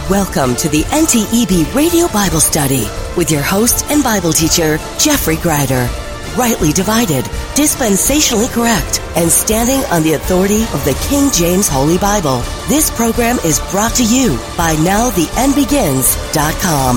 Welcome to the NTEB Radio Bible Study with your host and Bible teacher, Jeffrey Greider. Rightly divided, dispensationally correct, and standing on the authority of the King James Holy Bible. This program is brought to you by NowTheEndBegins.com.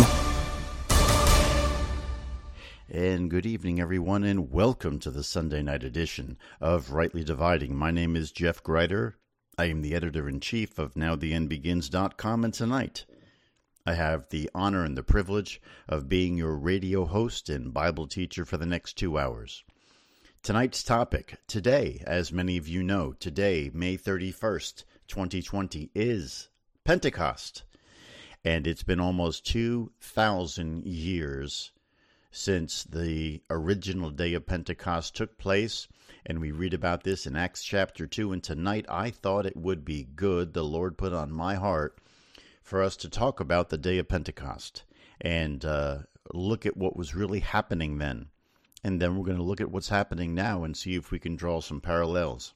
And good evening, everyone, and welcome to the Sunday night edition of Rightly Dividing. My name is Jeff Greider. I am the editor-in-chief of NowTheEndBegins.com, and tonight I have the honor and the privilege of being your radio host and Bible teacher for the next 2 hours. Tonight's topic, today, as many of you know, today, May 31st, 2020, is Pentecost. And it's been almost 2,000 years since the original day of Pentecost took place. And we read about this in Acts chapter 2. And tonight I thought it would be good, the Lord put on my heart, for us to talk about the day of Pentecost and look at what was really happening then. And then we're going to look at what's happening now and see if we can draw some parallels.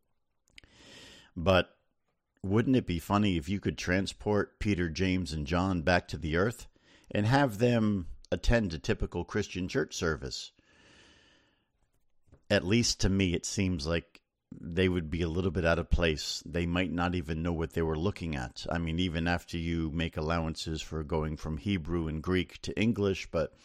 But wouldn't it be funny if you could transport Peter, James, and John back to the earth and have them attend a typical Christian church service? At least to me, it seems like they would be a little bit out of place. They might not even know what they were looking at. I mean, even after you make allowances for going from Hebrew and Greek to English, but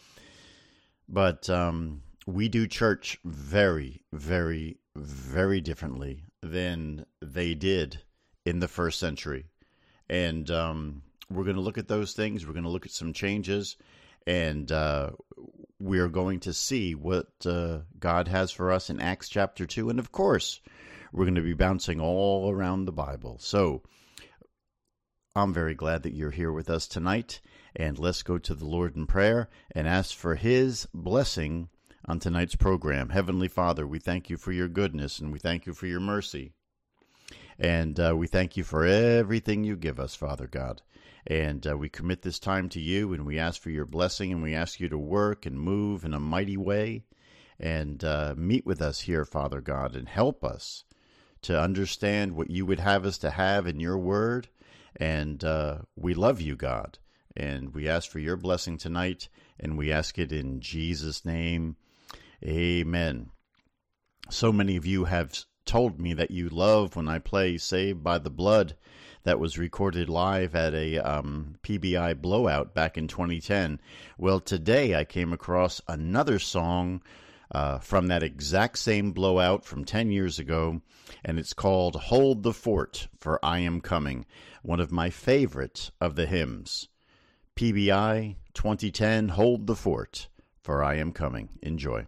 we do church very, very, very differently than they did in the first century. And we're going to look at those things. We're going to look at some changes, and we are going to see what God has for us in Acts chapter 2. And of course, we're going to be bouncing all around the Bible. So I'm very glad that you're here with us tonight. And let's go to the Lord in prayer and ask for His blessing on tonight's program. Heavenly Father, we thank you for your goodness and we thank you for your mercy. And we thank you for everything you give us, Father God. And we commit this time to you, and we ask for your blessing, and we ask you to work and move in a mighty way, and meet with us here, Father God, and help us to understand what you would have us to have in your word. And we love you, God, and we ask for your blessing tonight, and we ask it in Jesus' name. Amen. So many of you have told me that you love when I play Saved by the Blood that was recorded live at a PBI blowout back in 2010. Well, today I came across another song from that exact same blowout from 10 years ago, and it's called Hold the Fort, for I Am Coming, one of my favorite of the hymns. PBI 2010, Hold the Fort, for I Am Coming. Enjoy.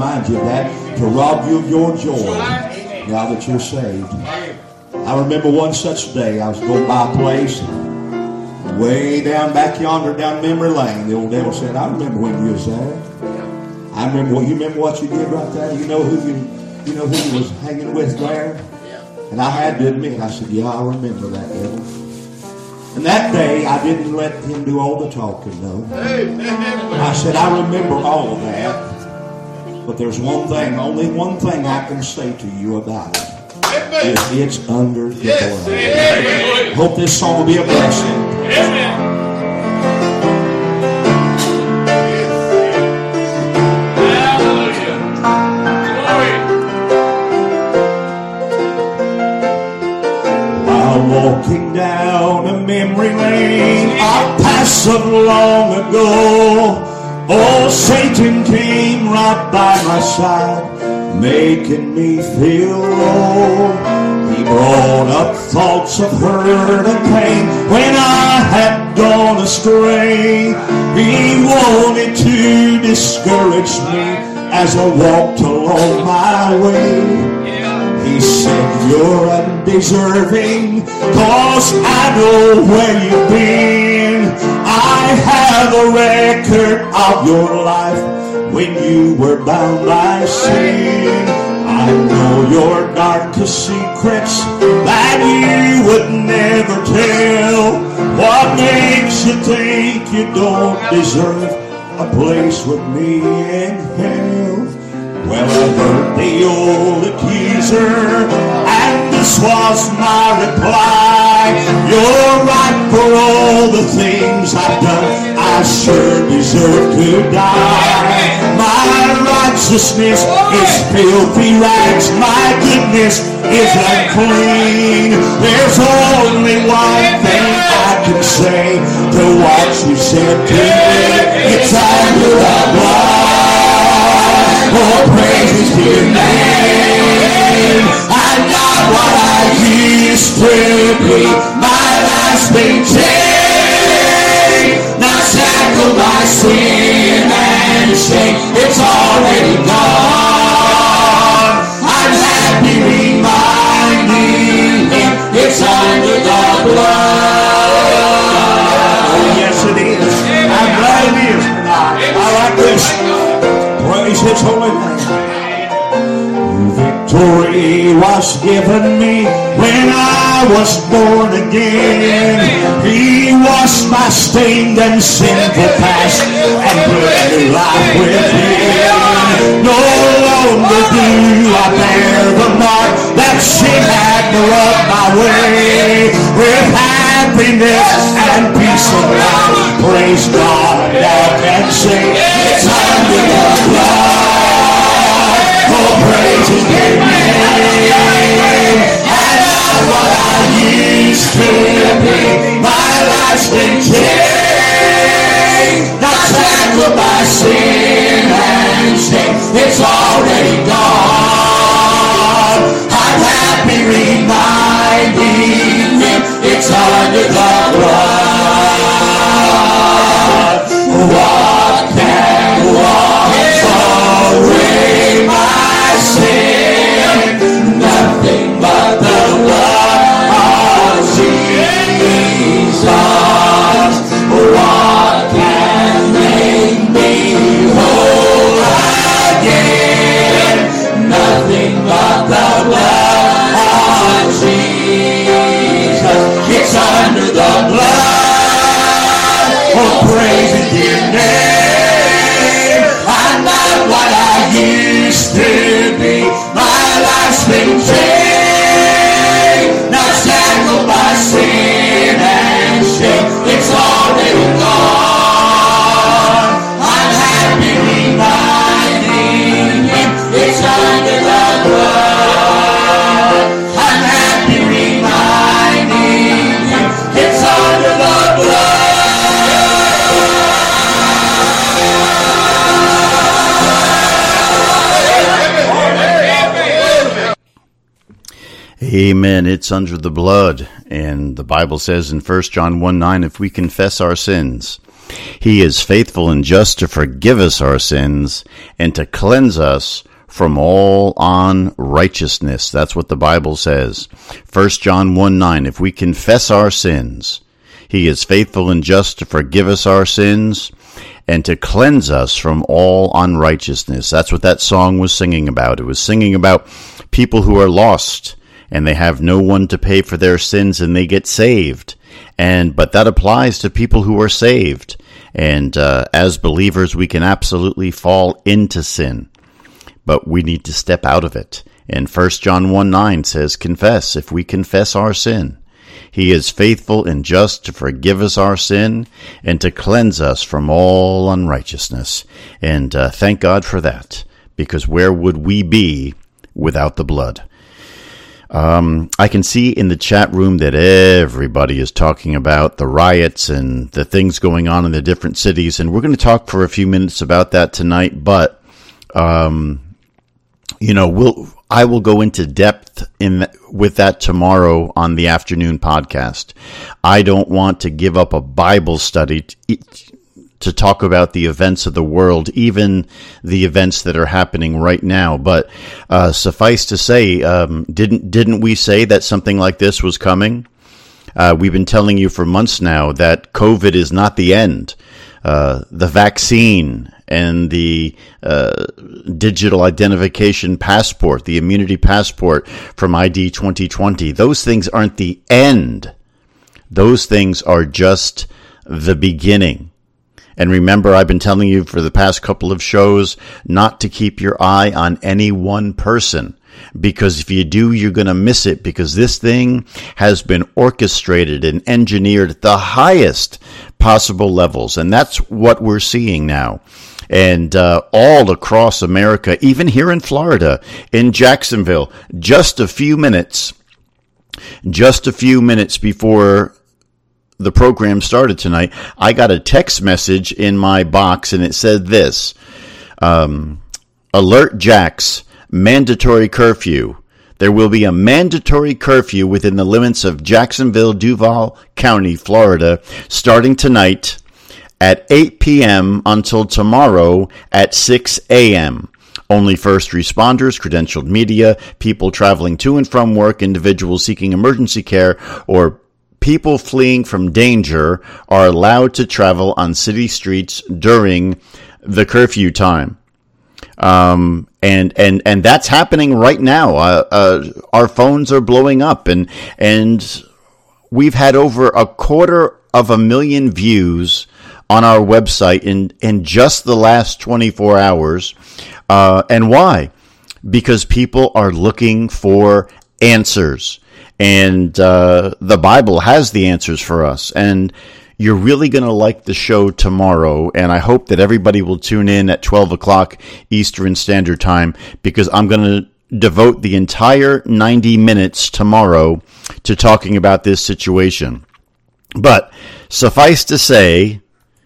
remind you of that, to rob you of your joy now that you're saved. I remember one such day. I was going by a place way down back yonder, down memory lane. The old devil said, I remember when you was there. I remember what you did right there. You know who you was hanging with there? And I had to admit, I said, yeah, I remember that devil. And that day, I didn't let him do all the talking, though. I said, I remember all of that. But there's one thing, only one thing I can say to you about it. It's under the blood. Hope this song will be a blessing. While walking down a memory lane I passed of long ago, old Satan came right by my side, making me feel low. He brought up thoughts of hurt and pain when I had gone astray. He wanted to discourage me as I walked along my way. He said, you're undeserving, 'cause I know where you've been. I have a record of your life when you were bound by sin. I know your darkest secrets that you would never tell. What makes you think you don't deserve a place with me in hell? Well, I heard the old accuser, and this was my reply. You're right for all the things I've done. I sure deserve to die. My righteousness is filthy rags. My goodness is unclean. There's only one thing I can say to what you said to me. It's under the blood. Oh, praise to your name. I'm not what I used to be. My life's been changed. Not shackled by sin and shame. It's already gone. I'm happy reminding him it's under the blood. Oh, yes it is. I'm glad it is tonight. I like this. Praise his holy name. Victory was given me when I was born again. He washed my stained and sinful past and put new life within. No longer do I bear the mark that sin had rubbed my way. With happiness and peace of mind, praise God, I can say it's under the blood. Oh, praise his name. I'm not what I used to be. My life's been changed. Not shackled by sin and shame. It's already gone. I'm happy reminding him it's under the blood. What can wash away my sin? Nothing but the blood of Jesus. What can make me whole again? Nothing but the blood of Jesus. It's under the blood. Oh, praise his dear name. I'm not what I used to be. My life's been changed. Not shackled by sin and shame. It's already gone. I'm happy reminding him it's under the blood. I'm happy reminding him it's under the blood. Amen. It's under the blood. And the Bible says in 1 John 1:9, if we confess our sins, He is faithful and just to forgive us our sins and to cleanse us from all unrighteousness. That's what the Bible says. 1 John 1:9, if we confess our sins, he is faithful and just to forgive us our sins and to cleanse us from all unrighteousness. That's what that song was singing about. It was singing about people who are lost and they have no one to pay for their sins and they get saved. But that applies to people who are saved. And as believers, we can absolutely fall into sin, but we need to step out of it. And 1 John 1:9 says, confess. If we confess our sin, he is faithful and just to forgive us our sin and to cleanse us from all unrighteousness. And thank God for that, because where would we be without the blood? I can see in the chat room that everybody is talking about the riots and the things going on in the different cities, and we're going to talk for a few minutes about that tonight, but I will go into depth with that tomorrow on the afternoon podcast. I don't want to give up a Bible study to talk about the events of the world, even the events that are happening right now. But suffice to say, didn't we say that something like this was coming? We've been telling you for months now that COVID is not the end. The vaccine and the digital identification passport, the immunity passport from ID 2020, those things aren't the end. Those things are just the beginning. And remember, I've been telling you for the past couple of shows not to keep your eye on any one person, because if you do, you're going to miss it, because this thing has been orchestrated and engineered at the highest possible levels. And that's what we're seeing now. And all across America, even here in Florida, in Jacksonville, just a few minutes before the program started tonight, I got a text message in my box, and it said this: alert Jax, mandatory curfew. There will be a mandatory curfew within the limits of Jacksonville, Duval County, Florida, starting tonight at 8 p.m. until tomorrow at 6 a.m. Only first responders, credentialed media, people traveling to and from work, individuals seeking emergency care, or people fleeing from danger are allowed to travel on city streets during the curfew time. And that's happening right now. Our phones are blowing up, and we've had over 250,000 views on our website in just the last 24 hours. And why? Because people are looking for answers. And the Bible has the answers for us. And you're really going to like the show tomorrow. And I hope that everybody will tune in at 12 o'clock Eastern Standard Time, because I'm going to devote the entire 90 minutes tomorrow to talking about this situation. But suffice to say,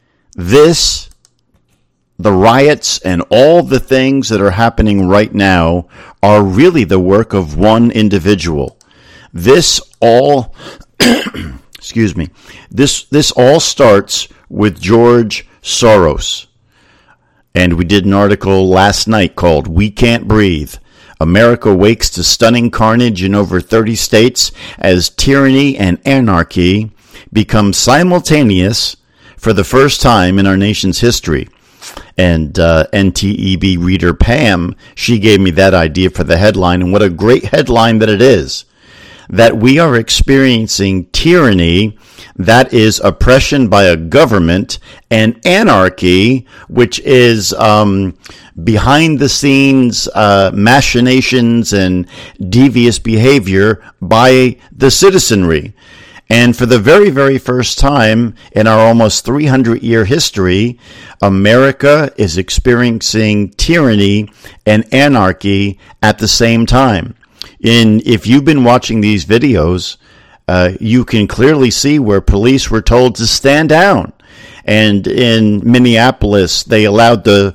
the riots and all the things that are happening right now are really the work of one individual. This all, excuse me, this all starts with George Soros. And we did an article last night called "We Can't Breathe. America wakes to stunning carnage in over 30 states as tyranny and anarchy become simultaneous for the first time in our nation's history." And NTEB reader Pam, she gave me that idea for the headline, and what a great headline that it is. That we are experiencing tyranny, that is oppression by a government, and anarchy, which is behind the scenes machinations and devious behavior by the citizenry. And for the very, very first time in our almost 300-year history, America is experiencing tyranny and anarchy at the same time. If you've been watching these videos, you can clearly see where police were told to stand down. And in Minneapolis, they allowed the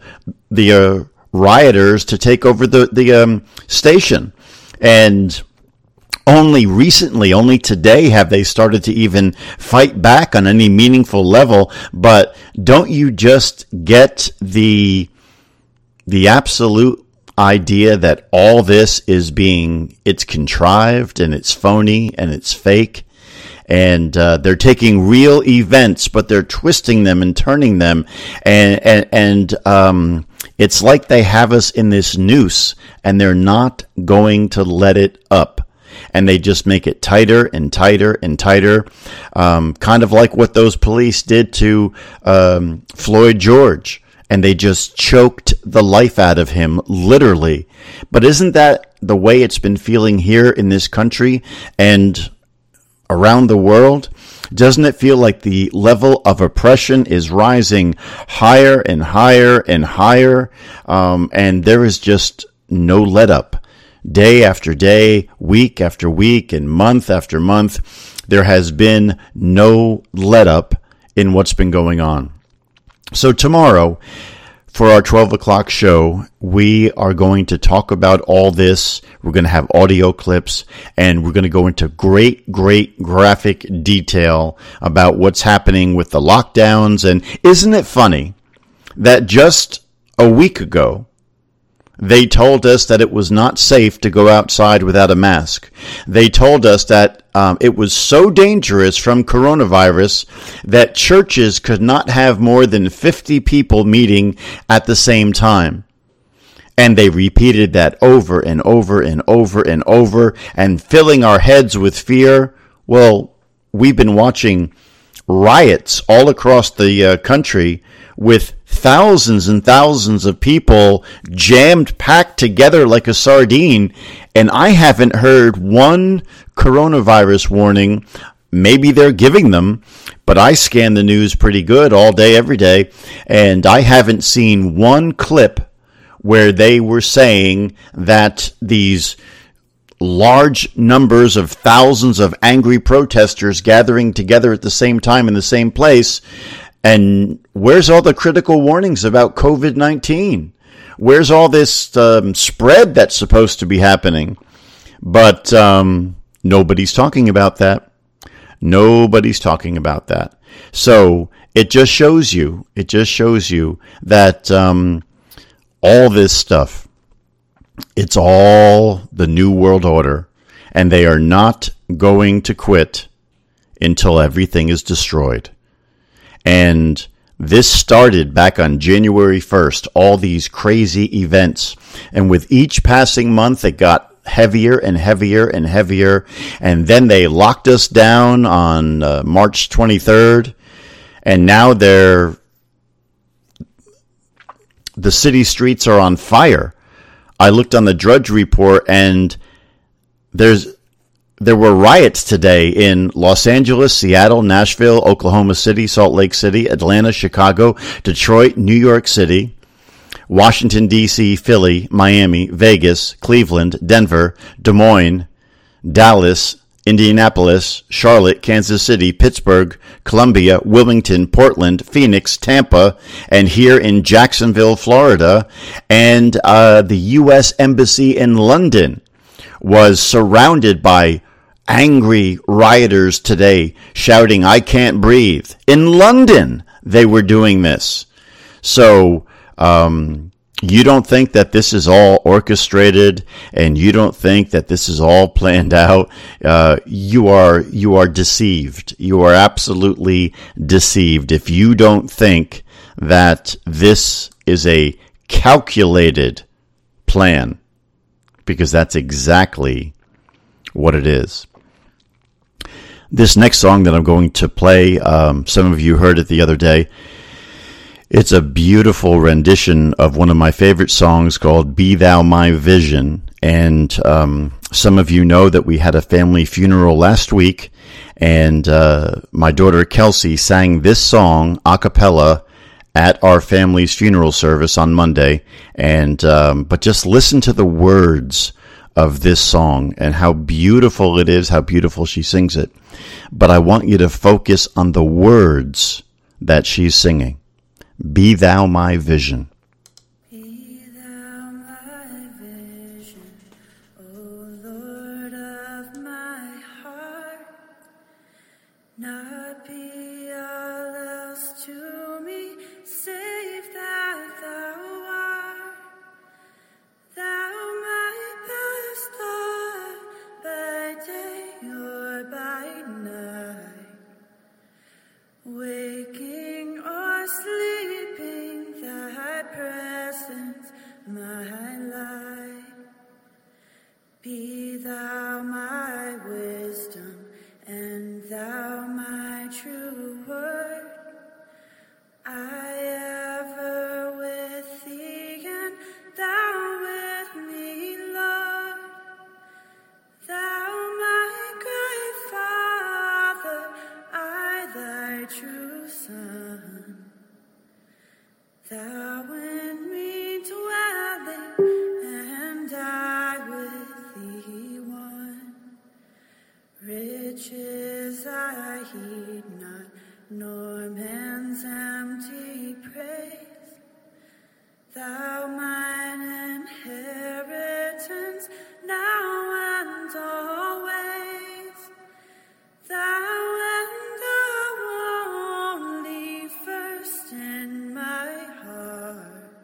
rioters to take over the station. And Only recently, only today have they started to even fight back on any meaningful level. But don't you just get the absolute idea that all this is it's contrived and it's phony and it's fake? And they're taking real events, but they're twisting them and turning them. And it's like they have us in this noose, and they're not going to let it up. And they just make it tighter and tighter and tighter, kind of like what those police did to Floyd George. And they just choked the life out of him, literally. But isn't that the way it's been feeling here in this country and around the world? Doesn't it feel like the level of oppression is rising higher and higher and higher? And there is just no let up. Day after day, week after week, and month after month, there has been no let up in what's been going on. So tomorrow, for our 12 o'clock show, we are going to talk about all this. We're going to have audio clips, and we're going to go into great graphic detail about what's happening with the lockdowns. And isn't it funny that just a week ago, they told us that it was not safe to go outside without a mask. They told us that it was so dangerous from coronavirus that churches could not have more than 50 people meeting at the same time. And they repeated that over and over and over and over, and filling our heads with fear. Well, we've been watching riots all across the country with thousands and thousands of people packed together like a sardine, and I haven't heard one coronavirus warning. Maybe they're giving them, but I scan the news pretty good all day, every day, and I haven't seen one clip where they were saying that these large numbers of thousands of angry protesters gathering together at the same time in the same place. And where's all the critical warnings about COVID-19? Where's all this spread that's supposed to be happening? But nobody's talking about that. Nobody's talking about that. So it just shows you that all this stuff, it's all the New World Order, and they are not going to quit until everything is destroyed. And this started back on January 1st, all these crazy events. And with each passing month, it got heavier and heavier and heavier. And then they locked us down on March 23rd. And now the city streets are on fire. I looked on the Drudge Report, and there were riots today in Los Angeles, Seattle, Nashville, Oklahoma City, Salt Lake City, Atlanta, Chicago, Detroit, New York City, Washington, D.C., Philly, Miami, Vegas, Cleveland, Denver, Des Moines, Dallas, Indianapolis, Charlotte, Kansas City, Pittsburgh, Columbia, Wilmington, Portland, Phoenix, Tampa, and here in Jacksonville, Florida. And the U.S. Embassy in London was surrounded by angry rioters today shouting, "I can't breathe." In London, they were doing this. So you don't think that this is all orchestrated, and you don't think that this is all planned out. You are deceived. You are absolutely deceived if you don't think that this is a calculated plan, because that's exactly what it is. This next song that I'm going to play, some of you heard it the other day. It's a beautiful rendition of one of my favorite songs called "Be Thou My Vision." And some of you know that we had a family funeral last week, and my daughter Kelsey sang this song a cappella at our family's funeral service on Monday. And but just listen to the words of this song and how beautiful it is, how beautiful she sings it. But I want you to focus on the words that she's singing. Be thou my vision. Be thou my vision, O Lord of my my light. Be thou my wisdom, and thou my true word. I ever with thee, and thou with me, Lord. Thou my great Father, I thy true Son. Thou in me dwelling, and I with thee one. Riches I heed not, nor man's empty praise. Thou mine inheritance, now and always. Thou and thou only first in my heart.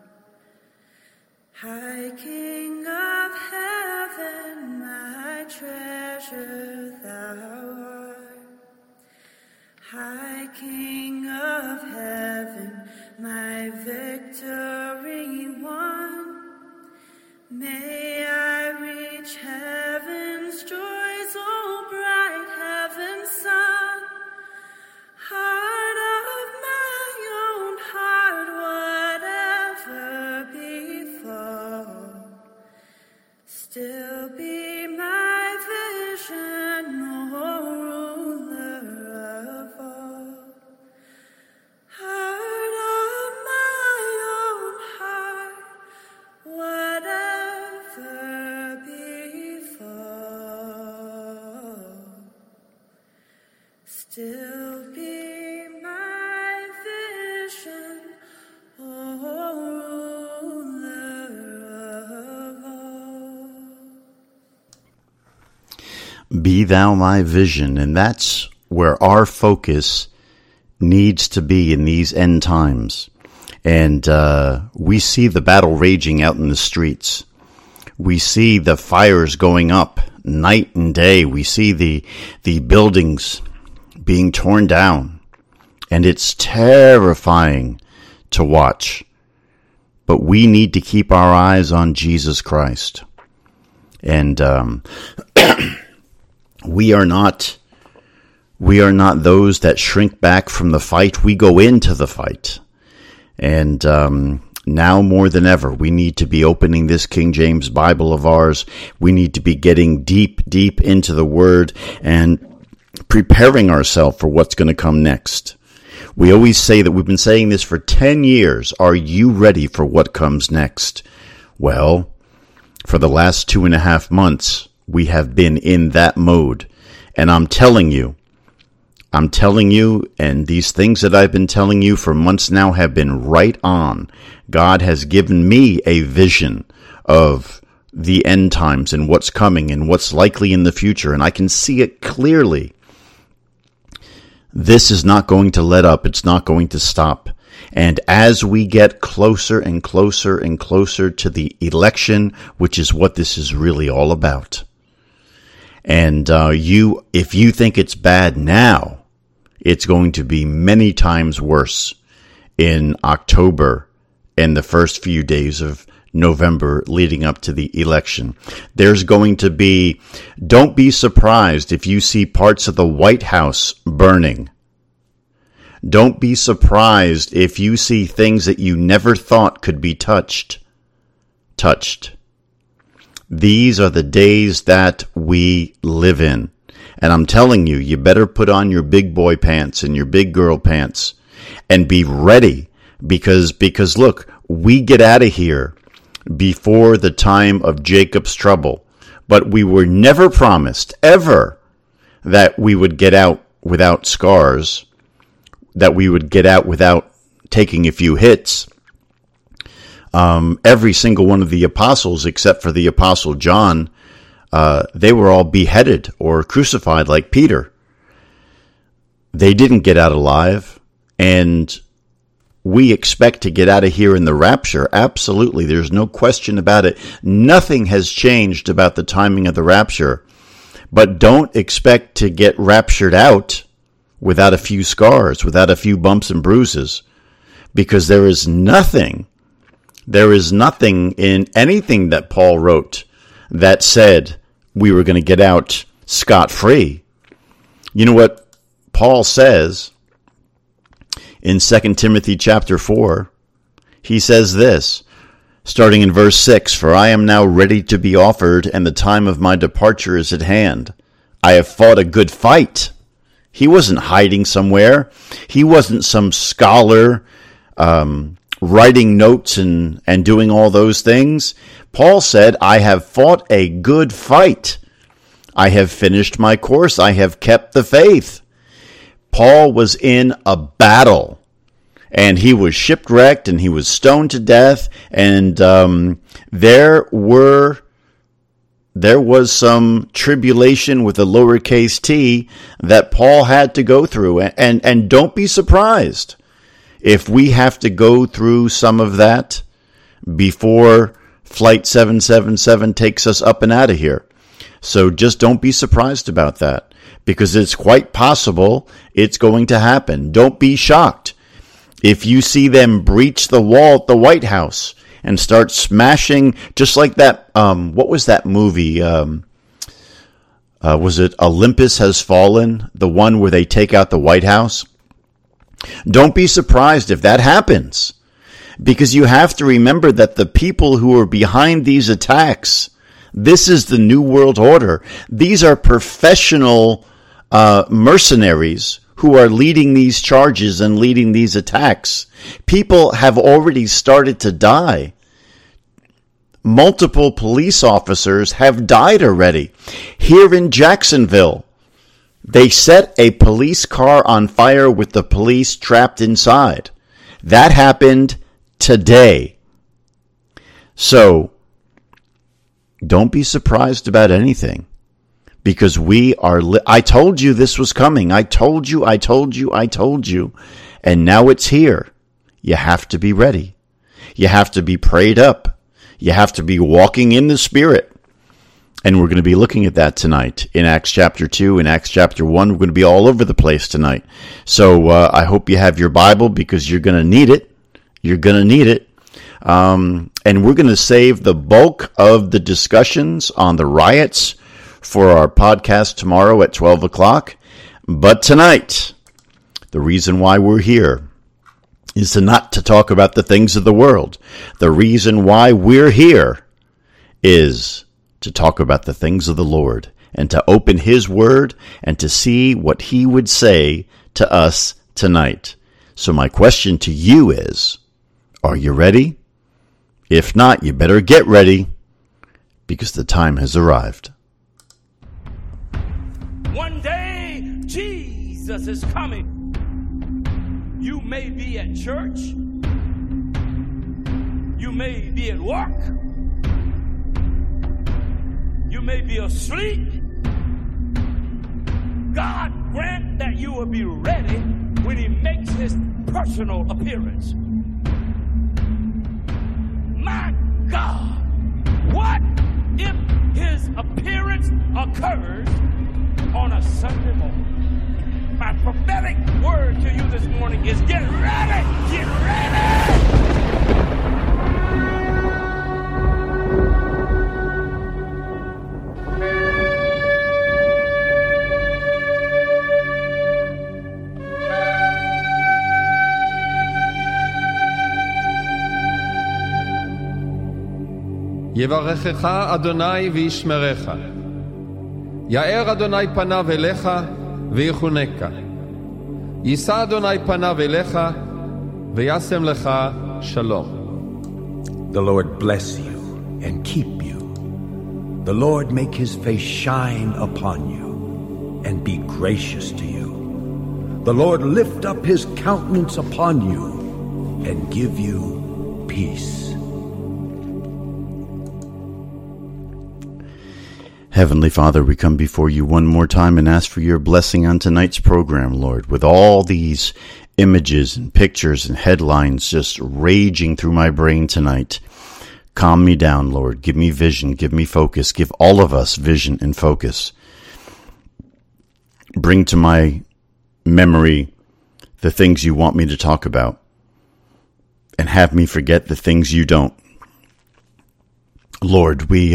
High King of heaven, my treasure thou art. High King of heaven, my victory won. May I reach heaven's joys, oh bright heaven's sun. Heart of my own heart, whatever befall, still be my vision, oh ruler of all. Heart of my own heart, whatever befall, still be my vision, oh ruler of all. Be thou my vision, and that's where our focus needs to be in these end times. And we see the battle raging out in the streets. We see the fires going up night and day. We see the buildings being torn down, and it's terrifying to watch. But we need to keep our eyes on Jesus Christ. And we are not those that shrink back from the fight. We go into the fight. And now more than ever, we need to be opening this King James Bible of ours. We need to be getting deep, deep into the Word and preparing ourselves for what's going to come next. We always say that we've been saying this for 10 years. Are you ready for what comes next? Well, for the last 2.5 months, we have been in that mode. And I'm telling you, and these things that I've been telling you for months now have been right on. God has given me a vision of the end times and what's coming and what's likely in the future, and I can see it clearly. This is not going to let up. It's not going to stop. And as we get closer and closer and closer to the election, which is what this is really all about, and if you think it's bad now, it's going to be many times worse in October and the first few days of November leading up to the election. There's going to be, don't be surprised if you see parts of the White House burning. Don't be surprised if you see things that you never thought could be touched. These are the days that we live in. And I'm telling you, you better put on your big boy pants and your big girl pants and be ready because look, we get out of here before the time of Jacob's trouble. But we were never promised ever that we would get out without scars, that we would get out without taking a few hits. Every single one of the apostles, except for the apostle John, they were all beheaded or crucified like Peter. They didn't get out alive, and we expect to get out of here in the rapture. Absolutely, there's no question about it. Nothing has changed about the timing of the rapture, but don't expect to get raptured out without a few scars, without a few bumps and bruises, because there is nothing There is nothing in anything that Paul wrote that said we were going to get out scot-free. You know what Paul says in 2 Timothy chapter 4? He says this, starting in verse 6, "For I am now ready to be offered, and the time of my departure is at hand. I have fought a good fight." He wasn't hiding somewhere. He wasn't some scholar writing notes and doing all those things. Paul said, "I have fought a good fight. I have finished my course. I have kept the faith." Paul was in a battle, and he was shipwrecked, and he was stoned to death, and there was some tribulation with a lowercase t that Paul had to go through. And don't be surprised if we have to go through some of that before Flight 777 takes us up and out of here. So just don't be surprised about that, because it's quite possible it's going to happen. Don't be shocked if you see them breach the wall at the White House and start smashing, just like that, what was that movie? Was it Olympus Has Fallen? The one where they take out the White House? Don't be surprised if that happens, because you have to remember that the people who are behind these attacks, this is the New World Order. These are professional mercenaries who are leading these charges and leading these attacks. People have already started to die. Multiple police officers have died already. Here in Jacksonville, they set a police car on fire with the police trapped inside. That happened today. So, don't be surprised about anything, because we are, I told you this was coming. I told you, and now it's here. You have to be ready. You have to be prayed up. You have to be walking in the Spirit. And we're going to be looking at that tonight in Acts chapter 2 and Acts chapter 1. We're going to be all over the place tonight. So I hope you have your Bible, because you're going to need it. You're going to need it. And we're going to save the bulk of the discussions on the riots for our podcast tomorrow at 12 o'clock. But tonight, the reason why we're here is not to talk about the things of the world. The reason why we're here is to talk about the things of the Lord, and to open His Word and to see what He would say to us tonight. So my question to you is, are you ready? If not, you better get ready, because the time has arrived. One day, Jesus is coming. You may be at church. You may be at work. You may be asleep. God grant that you will be ready when He makes His personal appearance. My God, what if His appearance occurs on a Sunday morning? My prophetic word to you this morning is get ready! Get ready! יברכך אדוני וישמרך. יאר אדוני פניו אליך ויחונקה. יישא אדוני פניו אליך וישם לך שלום. The Lord bless you and keep you. The Lord make His face shine upon you and be gracious to you. The Lord lift up His countenance upon you and give you peace. Heavenly Father, we come before you one more time and ask for your blessing on tonight's program, Lord, with all these images and pictures and headlines just raging through my brain tonight. Calm me down, Lord. Give me vision. Give me focus. Give all of us vision and focus. Bring to my memory the things you want me to talk about. and have me forget the things you don't. Lord, we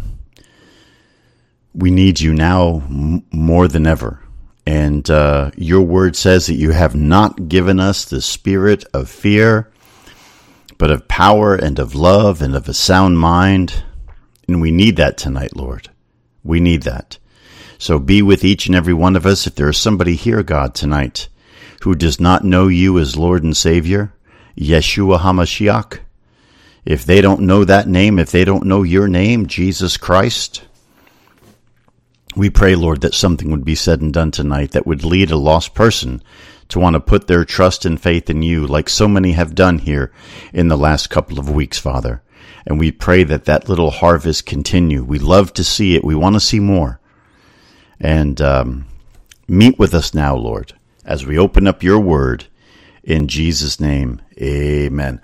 need you now more than ever. And your word says that you have not given us the spirit of fear, but of power and of love and of a sound mind. And we need that tonight, Lord. We need that. So be with each and every one of us. If there is somebody here, God, tonight, who does not know you as Lord and Savior, Yeshua HaMashiach, if they don't know that name, if they don't know your name, Jesus Christ, we pray, Lord, that something would be said and done tonight that would lead a lost person to want to put their trust and faith in you, like so many have done here in the last couple of weeks, Father. And we pray that that little harvest continue. We love to see it. We want to see more. And meet with us now, Lord, as we open up your word. In Jesus' name, amen.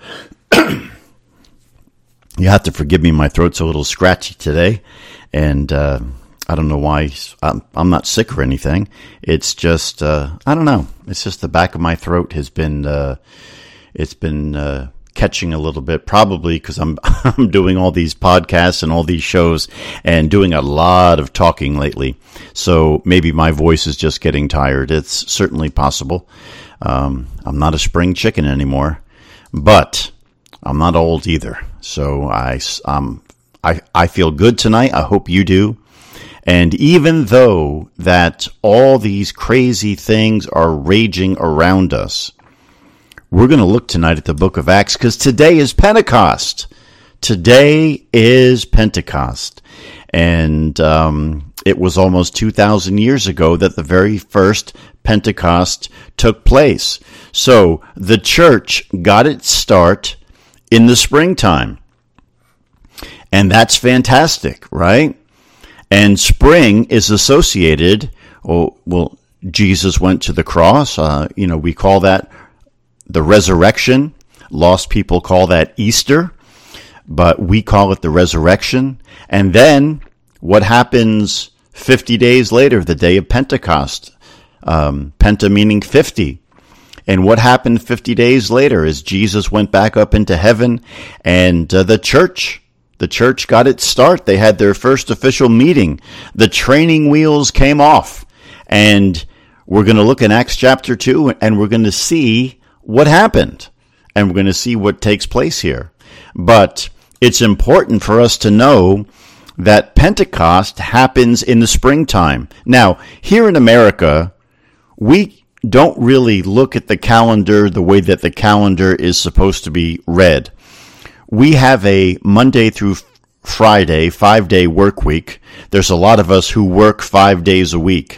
You have to forgive me. My throat's a little scratchy today. And I don't know why. I'm not sick or anything. It's just, I don't know. It's just the back of my throat has been, it's been catching a little bit, probably because I'm doing all these podcasts and all these shows and doing a lot of talking lately. So maybe my voice is just getting tired. It's certainly possible. I'm not a spring chicken anymore, but I'm not old either. So I feel good tonight. I hope you do. And even though that all these crazy things are raging around us, we're going to look tonight at the book of Acts because today is Pentecost. Today is Pentecost. And it was almost 2,000 years ago that the very first Pentecost took place. So the church got its start in the springtime. And that's fantastic, right? And spring is associated, well, Jesus went to the cross. We call that the resurrection. Lost people call that Easter, but we call it the resurrection. And then what happens 50 days later, the day of Pentecost? Penta meaning 50. And what happened 50 days later is Jesus went back up into heaven, and the church got its start. They had their first official meeting. The training wheels came off. And we're going to look in Acts chapter 2, and we're going to see what happened. And we're going to see what takes place here. But it's important for us to know that Pentecost happens in the springtime. Now, here in America, we don't really look at the calendar the way that the calendar is supposed to be read. We have a Monday through Friday, 5-day work week. There's a lot of us who work 5 days a week.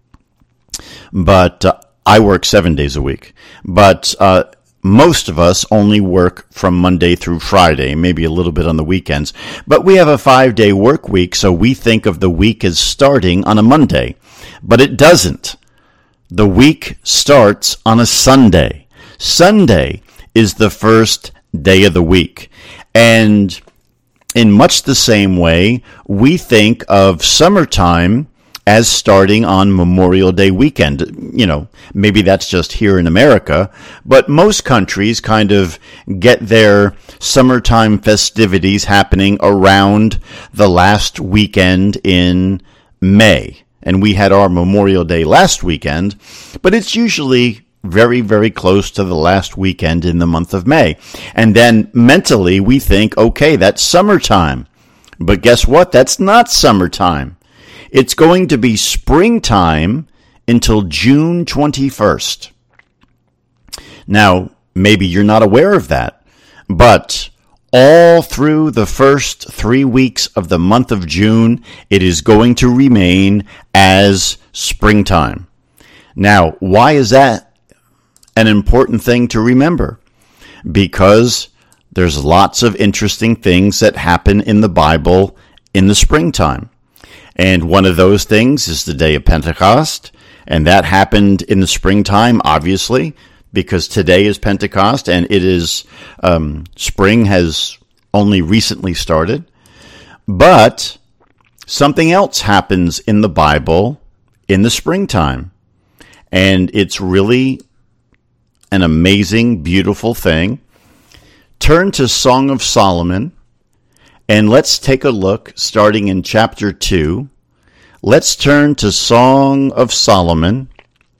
But I work 7 days a week. But most of us only work from Monday through Friday, maybe a little bit on the weekends. But we have a 5-day work week, so we think of the week as starting on a Monday. But it doesn't. The week starts on a Sunday. Sunday is the first day of the week. And in much the same way, we think of summertime as starting on Memorial Day weekend. Maybe that's just here in America, but most countries kind of get their summertime festivities happening around the last weekend in May. And we had our Memorial Day last weekend, but it's usually very, very close to the last weekend in the month of May. And then mentally we think, okay, that's summertime. But guess what? That's not summertime. It's going to be springtime until June 21st. Now, maybe you're not aware of that, but all through the first 3 weeks of the month of June, it is going to remain as springtime. Now, why is that an important thing to remember? Because there's lots of interesting things that happen in the Bible in the springtime. And one of those things is the day of Pentecost, and that happened in the springtime, obviously, because today is Pentecost, and it is, spring has only recently started. But something else happens in the Bible in the springtime, and it's really an amazing, beautiful thing. turn to Song of Solomon, and let's take a look, starting in chapter 2. Let's turn to Song of Solomon,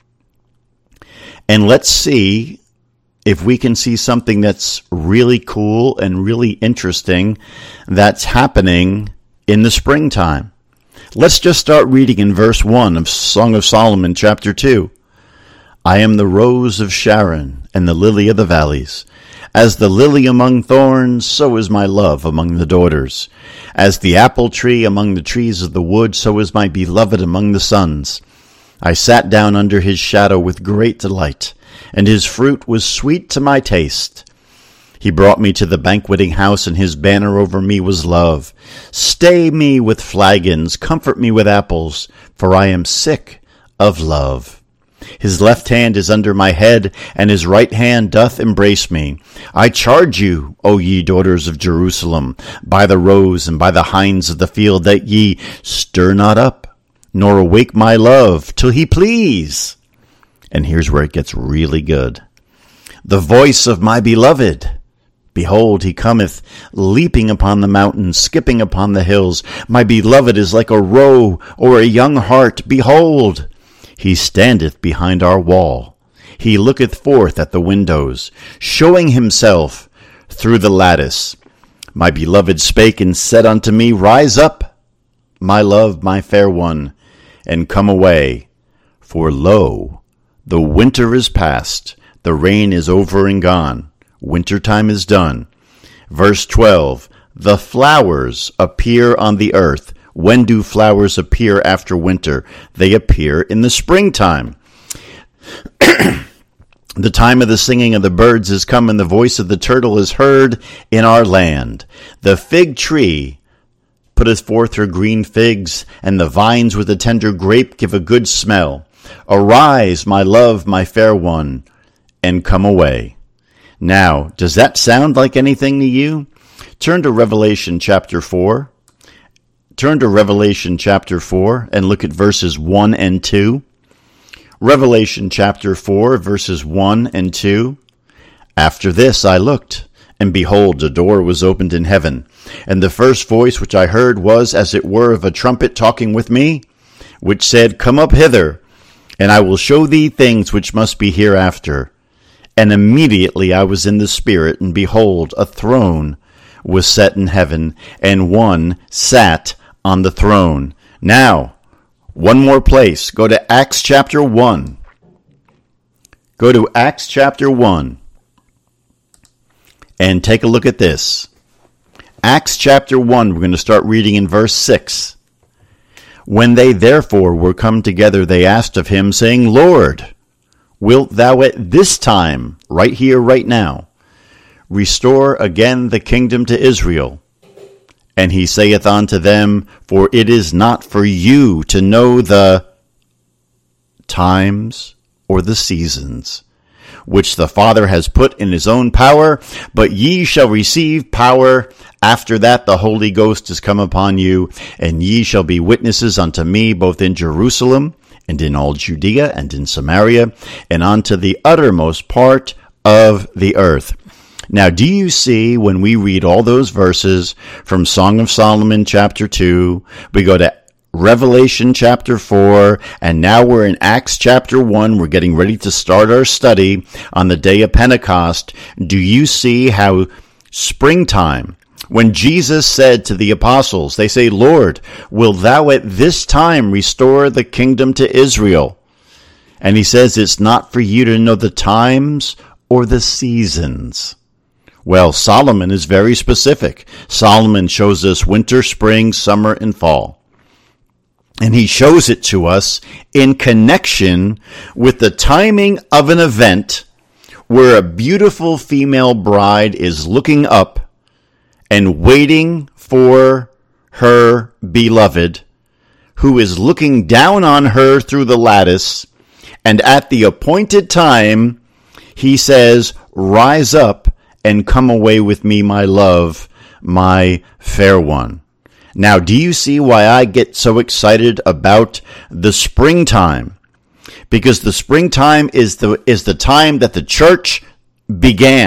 and let's see if we can see something that's really cool and really interesting that's happening in the springtime. Let's just start reading in verse 1 of Song of Solomon, chapter 2. I am the rose of Sharon and the lily of the valleys. As the lily among thorns, so is my love among the daughters. As the apple tree among the trees of the wood, so is my beloved among the sons. I sat down under his shadow with great delight, and his fruit was sweet to my taste. He brought me to the banqueting house, and his banner over me was love. Stay me with flagons, comfort me with apples, for I am sick of love. His left hand is under my head, and his right hand doth embrace me. I charge you, O ye daughters of Jerusalem, by the roes and by the hinds of the field, that ye stir not up, nor awake my love, till he please. And here's where it gets really good. The voice of my beloved. Behold, he cometh, leaping upon the mountains, skipping upon the hills. My beloved is like a roe or a young hart. Behold, he standeth behind our wall. He looketh forth at the windows, showing himself through the lattice. My beloved spake and said unto me, Rise up, my love, my fair one, and come away. For lo, the winter is past, the rain is over and gone. Winter time is done. Verse 12, the flowers appear on the earth. When do flowers appear after winter? They appear in the springtime. The time of the singing of the birds is come, and the voice of the turtle is heard in our land. The fig tree putteth forth her green figs, and the vines with the tender grape give a good smell. Arise, my love, my fair one, and come away. Now, does that sound like anything to you? Turn to Revelation chapter 4. Turn to Revelation chapter 4 and look at verses 1 and 2. Revelation chapter 4, verses 1 and 2. After this I looked, and behold, a door was opened in heaven. And the first voice which I heard was as it were of a trumpet talking with me, which said, Come up hither, and I will show thee things which must be hereafter. And immediately I was in the Spirit, and behold, a throne was set in heaven, and one sat on the throne. Now, one more place. Go to Acts chapter 1. Go to Acts chapter 1 and take a look at this. Acts chapter 1, we're going to start reading in verse 6. When they therefore were come together, they asked of him, saying, Lord, wilt thou at this time, right here, right now, restore again the kingdom to Israel? And he saith unto them, For it is not for you to know the times or the seasons, which the Father has put in his own power, but ye shall receive power. After that the Holy Ghost is come upon you, and ye shall be witnesses unto me both in Jerusalem, and in all Judea, and in Samaria, and unto the uttermost part of the earth. Now, do you see when we read all those verses from Song of Solomon chapter 2, we go to Revelation chapter 4, and now we're in Acts chapter 1. We're getting ready to start our study on the day of Pentecost. Do you see how springtime, when Jesus said to the apostles, they say, Lord, will thou at this time restore the kingdom to Israel? And he says it's not for you to know the times or the seasons. Well, Solomon is very specific. Solomon shows us winter, spring, summer, and fall. And he shows it to us in connection with the timing of an event where a beautiful female bride is looking up and waiting for her beloved, who is looking down on her through the lattice. And at the appointed time, he says, Rise up and come away with me, my love, my fair one. Now, do you see why I get so excited about the springtime? Because the springtime is the time that the church began.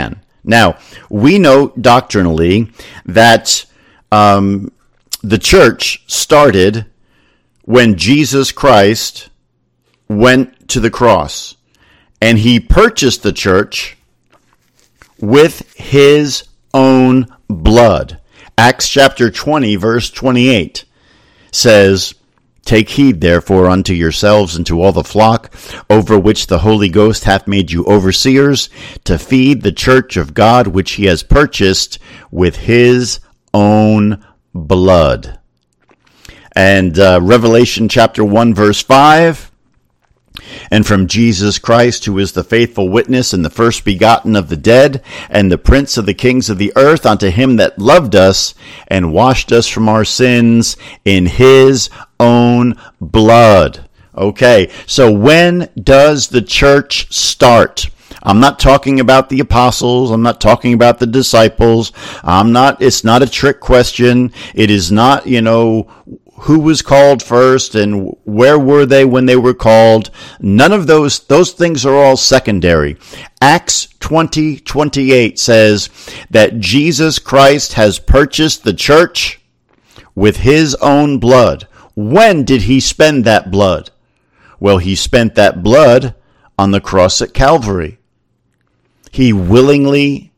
Now, we know doctrinally that the church started when Jesus Christ went to the cross, and he purchased the church with his own blood. Acts chapter 20, verse 28 says, "Take heed, therefore, unto yourselves and to all the flock, over which the Holy Ghost hath made you overseers, to feed the church of God, which he has purchased with his own blood." And Revelation chapter 1, verse 5, "And from Jesus Christ, who is the faithful witness and the first begotten of the dead, and the prince of the kings of the earth, unto him that loved us and washed us from our sins in his own blood." Okay, so when does the church start? I'm not talking about the apostles. I'm not talking about the disciples. It's not a trick question. It is not, who was called first and where were they when they were called. None of those things are all secondary. Acts 20:28 says that Jesus Christ has purchased the church with his own blood. When did he spend that blood? Well, he spent that blood on the cross at Calvary. He willingly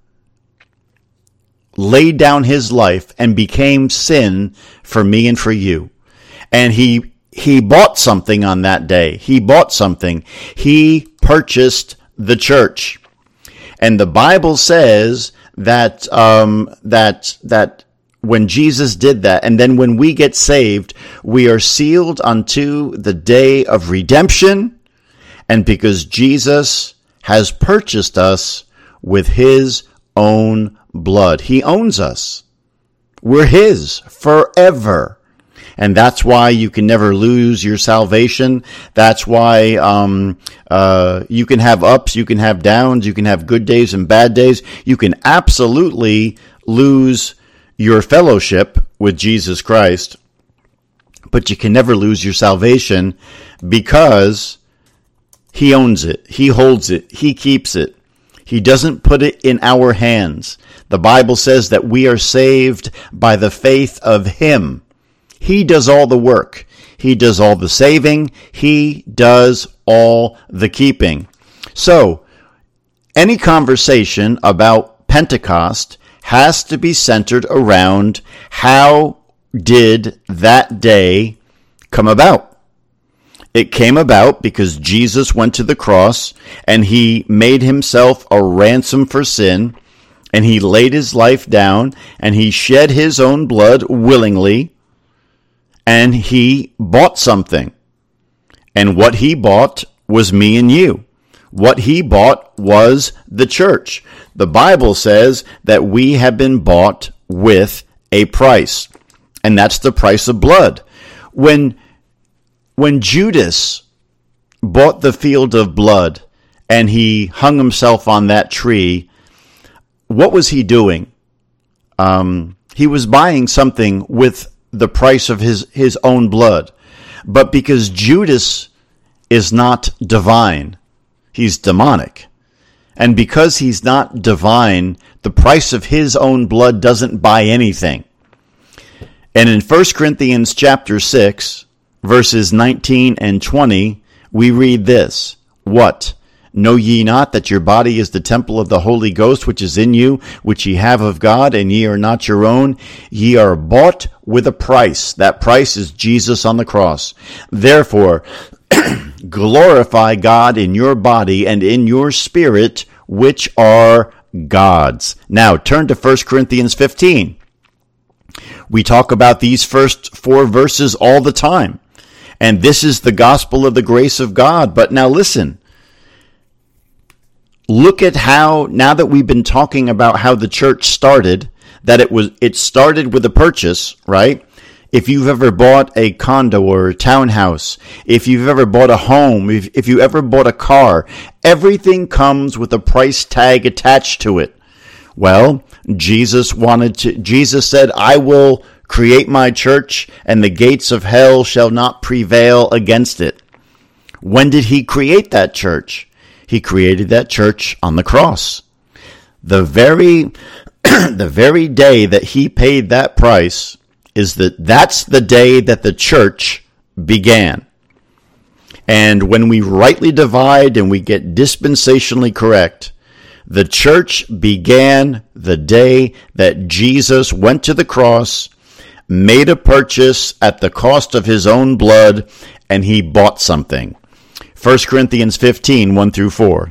laid down his life and became sin for me and for you. And he bought something on that day. He bought something. He purchased the church. And the Bible says that when Jesus did that, and then when we get saved, we are sealed unto the day of redemption. And because Jesus has purchased us with his own blood. He owns us. We're his forever. And that's why you can never lose your salvation. That's why you can have ups, you can have downs, you can have good days and bad days. You can absolutely lose your fellowship with Jesus Christ, but you can never lose your salvation because he owns it. He holds it. He keeps it. He doesn't put it in our hands. The Bible says that we are saved by the faith of him. He does all the work. He does all the saving. He does all the keeping. So, any conversation about Pentecost has to be centered around how did that day come about. It came about because Jesus went to the cross and he made himself a ransom for sin, and he laid his life down and he shed his own blood willingly, and he bought something. And what he bought was me and you. What he bought was the church. The Bible says that we have been bought with a price, and that's the price of blood. When Judas bought the field of blood and he hung himself on that tree, what was he doing? He was buying something with the price of his own blood. But because Judas is not divine, he's demonic. And because he's not divine, the price of his own blood doesn't buy anything. And in 1 Corinthians chapter 6, verses 19 and 20, we read this. What? Know ye not that your body is the temple of the Holy Ghost, which is in you, which ye have of God, and ye are not your own? Ye are bought with a price. That price is Jesus on the cross. Therefore, glorify God in your body and in your spirit, which are God's. Now, turn to 1 Corinthians 15. We talk about these first 4 verses all the time. And this is the gospel of the grace of God. But now listen. Look at how, now that we've been talking about how the church started, that it started with a purchase, right? If you've ever bought a condo or a townhouse, if you've ever bought a home, if you ever bought a car, everything comes with a price tag attached to it. Well, Jesus said, I will create my church, and the gates of hell shall not prevail against it. When did he create that church? He created that church on the cross. The very the very day that he paid that price that's the day that the church began. And when we rightly divide and we get dispensationally correct, the church began the day that Jesus went to the cross, made a purchase at the cost of his own blood, and he bought something. 1 Corinthians 15, 1 through 4.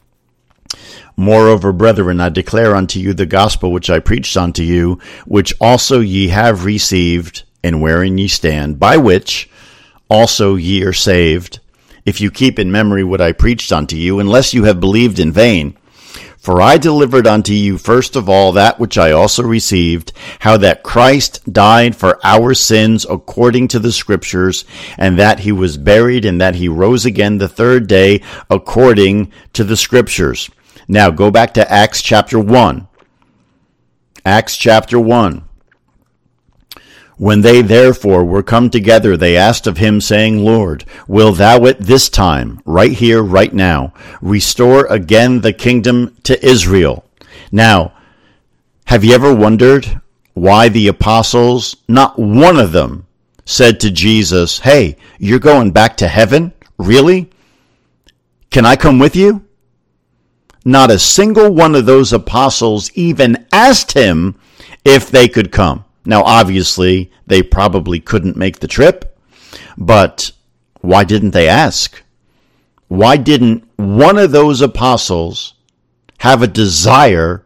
Moreover, brethren, I declare unto you the gospel which I preached unto you, which also ye have received, and wherein ye stand, by which also ye are saved, if you keep in memory what I preached unto you, unless you have believed in vain. For I delivered unto you first of all that which I also received, how that Christ died for our sins according to the Scriptures, and that he was buried, and that he rose again the third day according to the Scriptures. Now go back to Acts chapter 1. Acts chapter 1. When they therefore were come together, they asked of him, saying, Lord, will thou at this time, right here, right now, restore again the kingdom to Israel? Now, have you ever wondered why the apostles, not one of them, said to Jesus, hey, you're going back to heaven? Really? Can I come with you? Not a single one of those apostles even asked him if they could come. Now, obviously, they probably couldn't make the trip, but why didn't they ask? Why didn't one of those apostles have a desire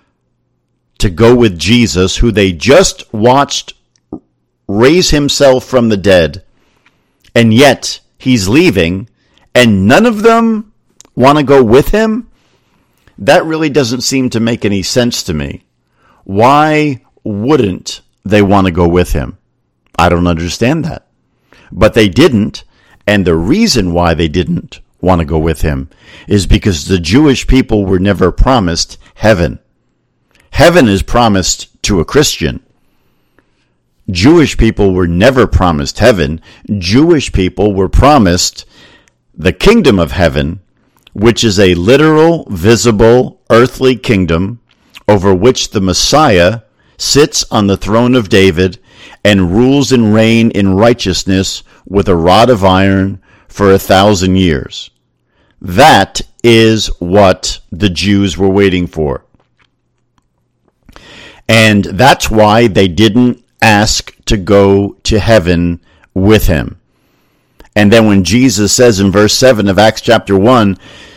to go with Jesus, who they just watched raise himself from the dead, and yet he's leaving, and none of them want to go with him? That really doesn't seem to make any sense to me. Why wouldn't they want to go with him? I don't understand that. But they didn't, and the reason why they didn't want to go with him is because the Jewish people were never promised heaven. Heaven is promised to a Christian. Jewish people were never promised heaven. Jewish people were promised the kingdom of heaven, which is a literal, visible, earthly kingdom over which the Messiah sits on the throne of David and rules and reigns in righteousness with a rod of iron for 1,000 years. That is what the Jews were waiting for. And that's why they didn't ask to go to heaven with him. And then when Jesus says in verse 7 of Acts chapter 1,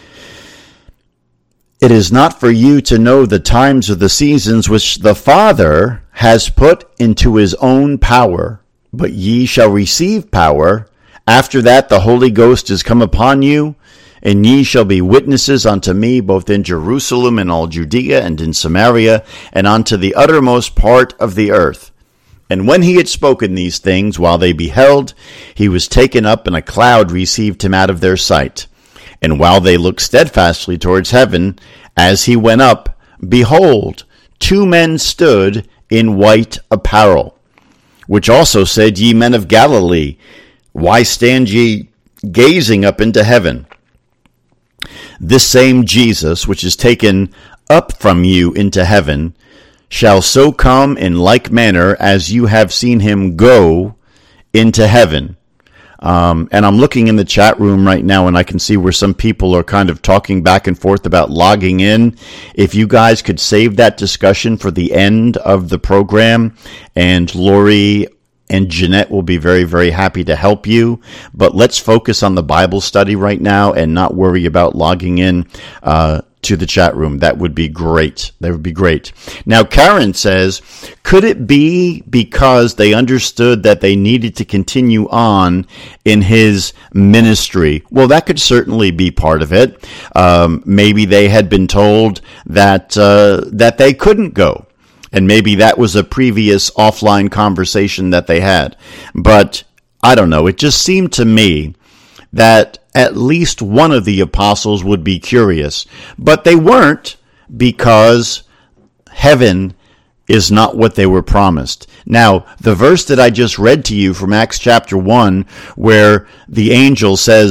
it is not for you to know the times or the seasons which the Father has put into his own power, but ye shall receive power. After that the Holy Ghost is come upon you, and ye shall be witnesses unto me both in Jerusalem and all Judea and in Samaria, and unto the uttermost part of the earth. And when he had spoken these things, while they beheld, he was taken up, and a cloud received him out of their sight. And while they looked steadfastly towards heaven, as he went up, behold, 2 men stood in white apparel, which also said, Ye men of Galilee, why stand ye gazing up into heaven? This same Jesus, which is taken up from you into heaven, shall so come in like manner as you have seen him go into heaven. And I'm looking in the chat room right now, and I can see where some people are kind of talking back and forth about logging in. If you guys could save that discussion for the end of the program, and Lori and Jeanette will be very, very happy to help you. But let's focus on the Bible study right now and not worry about logging in to the chat room. That would be great. That would be great. Now, Karen says, could it be because they understood that they needed to continue on in his ministry? Well, that could certainly be part of it. Maybe they had been told that they couldn't go. And maybe that was a previous offline conversation that they had. But I don't know. It just seemed to me that at least one of the apostles would be curious. But they weren't, because heaven is not what they were promised. Now, the verse that I just read to you from Acts chapter 1, where the angel says,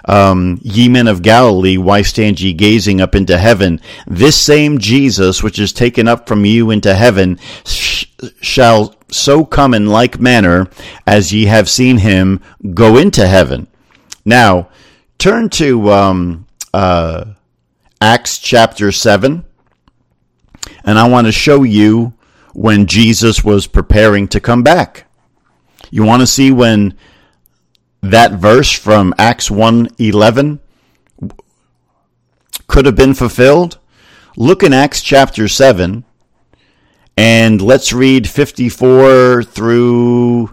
Ye men of Galilee, why stand ye gazing up into heaven? This same Jesus, which is taken up from you into heaven, shall so come in like manner as ye have seen him go into heaven. Now, turn to Acts chapter 7, and I want to show you when Jesus was preparing to come back. You want to see when that verse from Acts 1:11 could have been fulfilled? Look in Acts chapter 7, and let's read 54 through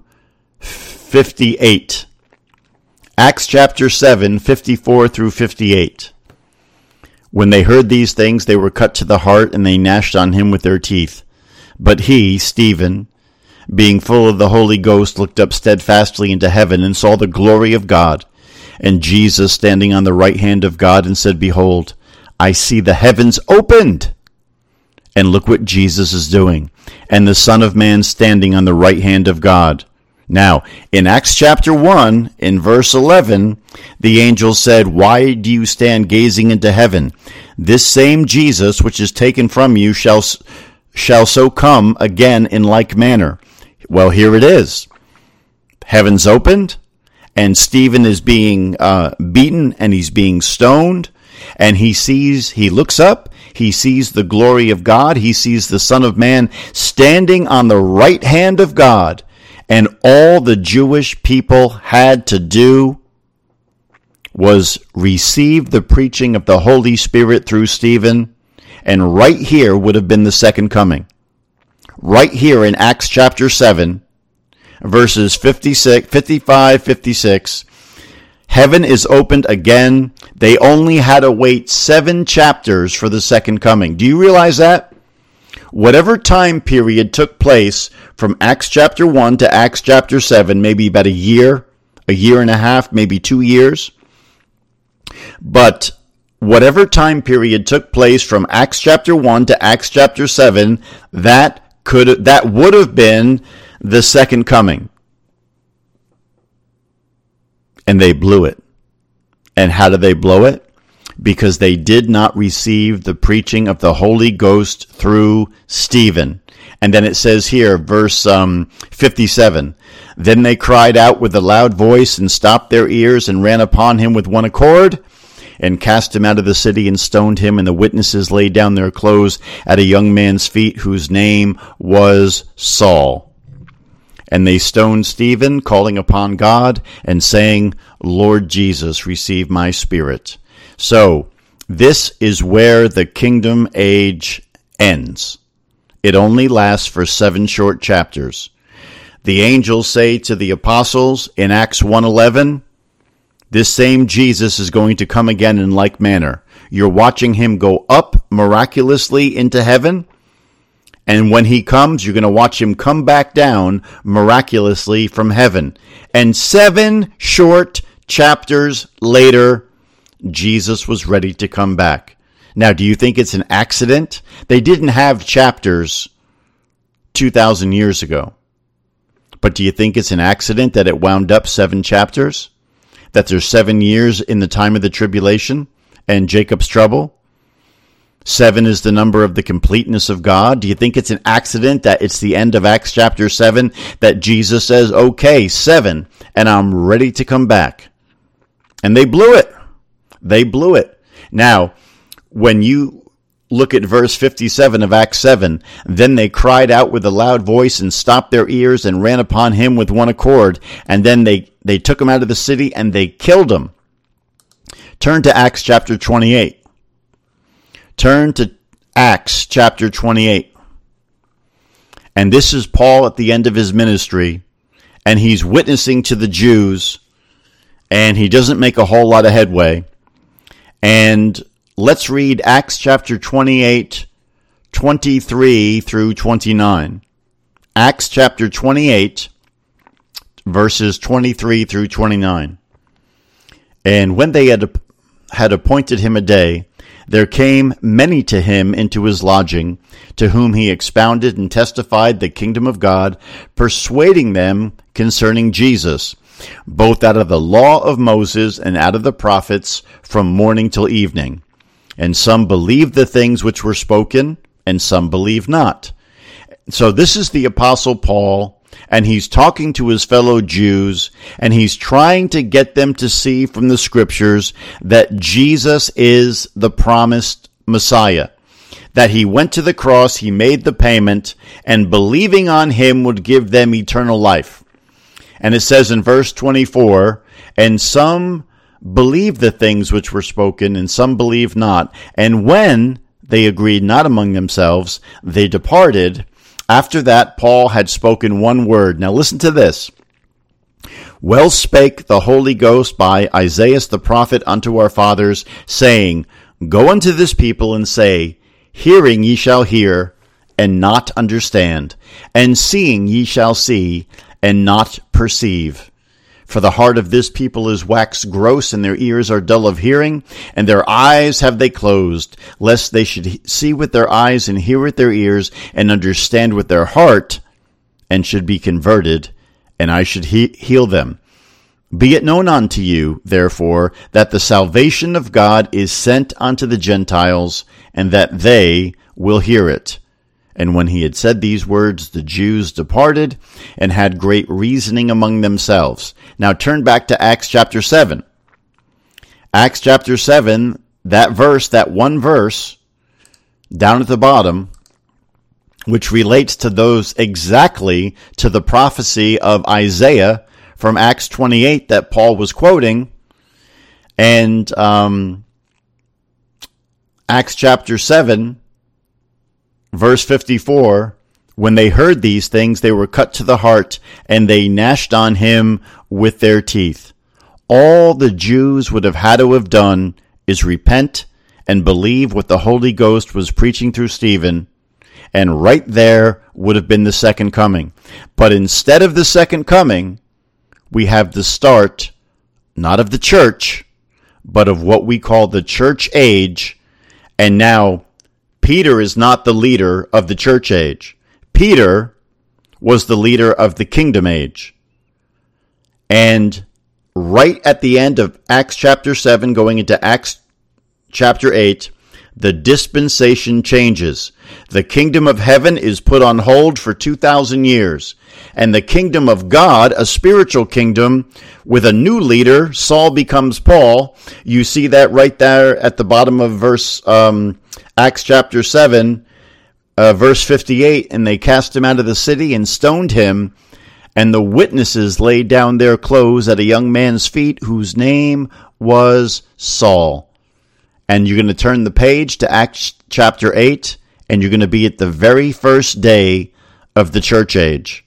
58. Acts chapter 7, 54 through 58. When they heard these things, they were cut to the heart, and they gnashed on him with their teeth. But he, Stephen, being full of the Holy Ghost, looked up steadfastly into heaven, and saw the glory of God, and Jesus standing on the right hand of God, and said, Behold, I see the heavens opened. And look what Jesus is doing. And the Son of Man standing on the right hand of God. Now, in Acts chapter 1, in verse 11, the angel said, Why do you stand gazing into heaven? This same Jesus, which is taken from you, shall so come again in like manner. Well, here it is. Heaven's opened, and Stephen is being beaten, and he's being stoned, and he looks up, he sees the glory of God, he sees the Son of Man standing on the right hand of God. And all the Jewish people had to do was receive the preaching of the Holy Spirit through Stephen. And right here would have been the second coming. Right here in Acts chapter 7, verses 55, 56. Heaven is opened again. They only had to wait 7 chapters for the second coming. Do you realize that? Whatever time period took place from Acts chapter 1 to Acts chapter 7, maybe about a year and a half, maybe 2 years. But whatever time period took place from Acts chapter 1 to Acts chapter 7, that would have been the second coming. And they blew it. And how did they blow it? Because they did not receive the preaching of the Holy Ghost through Stephen. And then it says here, verse 57, Then they cried out with a loud voice and stopped their ears and ran upon him with one accord and cast him out of the city and stoned him. And the witnesses laid down their clothes at a young man's feet whose name was Saul. And they stoned Stephen, calling upon God and saying, Lord Jesus, receive my spirit. So, this is where the kingdom age ends. It only lasts for 7 short chapters. The angels say to the apostles in Acts 1:11, this same Jesus is going to come again in like manner. You're watching him go up miraculously into heaven, and when he comes, you're going to watch him come back down miraculously from heaven. And 7 short chapters later, Jesus was ready to come back. Now, do you think it's an accident? They didn't have chapters 2,000 years ago. But do you think it's an accident that it wound up 7 chapters? That there's 7 years in the time of the tribulation and Jacob's trouble? 7 is the number of the completeness of God. Do you think it's an accident that it's the end of Acts chapter 7 that Jesus says, okay, 7, and I'm ready to come back? And they blew it. They blew it. Now, when you look at verse 57 of Acts 7, then they cried out with a loud voice and stopped their ears and ran upon him with one accord. And then they took him out of the city and they killed him. Turn to Acts chapter 28. Turn to Acts chapter 28. And this is Paul at the end of his ministry, and he's witnessing to the Jews, and he doesn't make a whole lot of headway. And let's read Acts chapter 28, 23 through 29. Acts chapter 28, verses 23 through 29. And when they had appointed him a day, there came many to him into his lodging, to whom he expounded and testified the kingdom of God, persuading them concerning Jesus, both out of the law of Moses and out of the prophets from morning till evening. And some believed the things which were spoken, and some believed not. So this is the Apostle Paul, and he's talking to his fellow Jews, and he's trying to get them to see from the scriptures that Jesus is the promised Messiah, that he went to the cross, he made the payment, and believing on him would give them eternal life. And it says in verse 24, and some believed the things which were spoken, and some believed not. And when they agreed not among themselves, they departed. After that, Paul had spoken one word. Now listen to this. Well spake the Holy Ghost by Isaiah the prophet unto our fathers, saying, Go unto this people and say, Hearing ye shall hear, and not understand, and seeing ye shall see, and not perceive. For the heart of this people is waxed gross, and their ears are dull of hearing, and their eyes have they closed, lest they should see with their eyes, and hear with their ears, and understand with their heart, and should be converted, and I should heal them. Be it known unto you, therefore, that the salvation of God is sent unto the Gentiles, and that they will hear it. And when he had said these words, the Jews departed and had great reasoning among themselves. Now turn back to Acts chapter 7. Acts chapter 7, that verse, that one verse, down at the bottom, which relates to those exactly to the prophecy of Isaiah from Acts 28 that Paul was quoting. And Acts chapter 7, verse 54, when they heard these things, they were cut to the heart, and they gnashed on him with their teeth. All the Jews would have had to have done is repent and believe what the Holy Ghost was preaching through Stephen, and right there would have been the second coming. But instead of the second coming, we have the start, not of the church, but of what we call the church age, and now Peter is not the leader of the church age. Peter was the leader of the kingdom age. And right at the end of Acts chapter 7, going into Acts chapter 8, the dispensation changes. The kingdom of heaven is put on hold for 2,000 years. And the kingdom of God, a spiritual kingdom, with a new leader, Saul becomes Paul. You see that right there at the bottom of verse Acts chapter 7, verse 58, and they cast him out of the city and stoned him, and the witnesses laid down their clothes at a young man's feet, whose name was Saul. And you're going to turn the page to Acts chapter 8, and you're going to be at the very first day of the church age.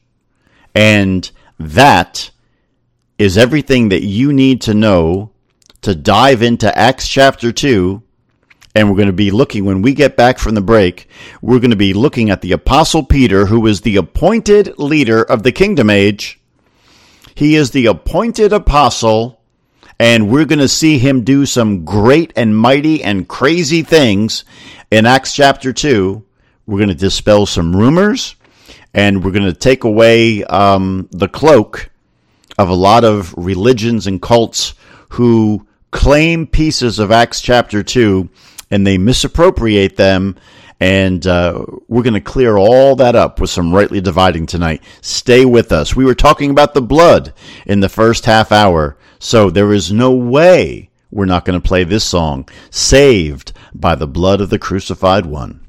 And that is everything that you need to know to dive into Acts chapter 2. And we're going to be looking, when we get back from the break, we're going to be looking at the Apostle Peter, who is the appointed leader of the kingdom age. He is the appointed apostle, and we're going to see him do some great and mighty and crazy things in Acts chapter 2. We're going to dispel some rumors, and we're going to take away the cloak of a lot of religions and cults who claim pieces of Acts chapter 2, and they misappropriate them, and we're going to clear all that up with some rightly dividing tonight. Stay with us. We were talking about the blood in the first half hour, so there is no way we're not going to play this song, Saved by the Blood of the Crucified One.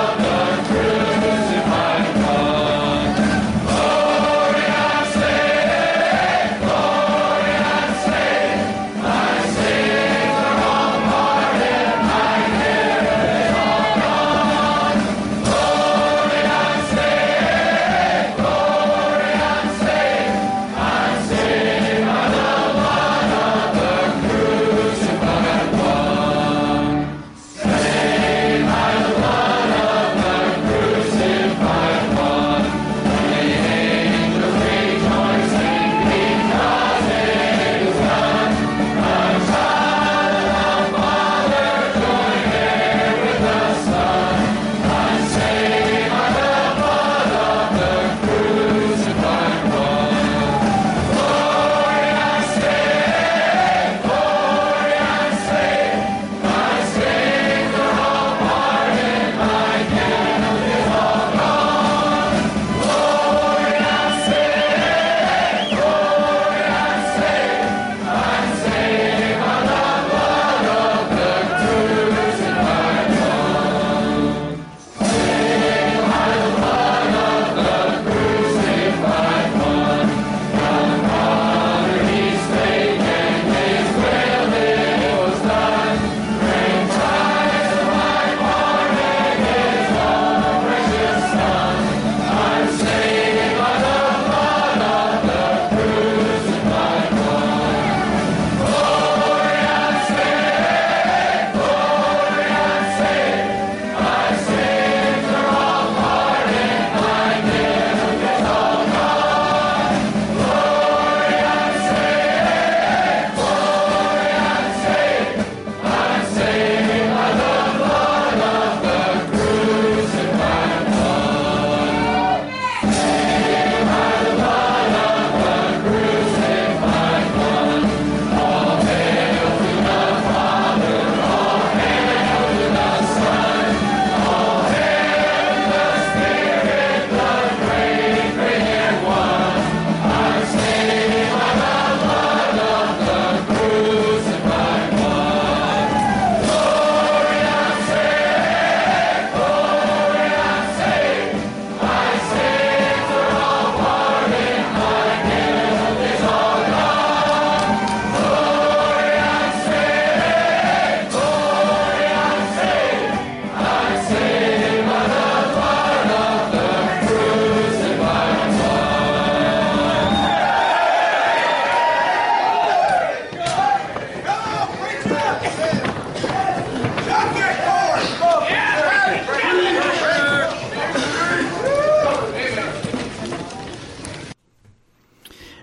Say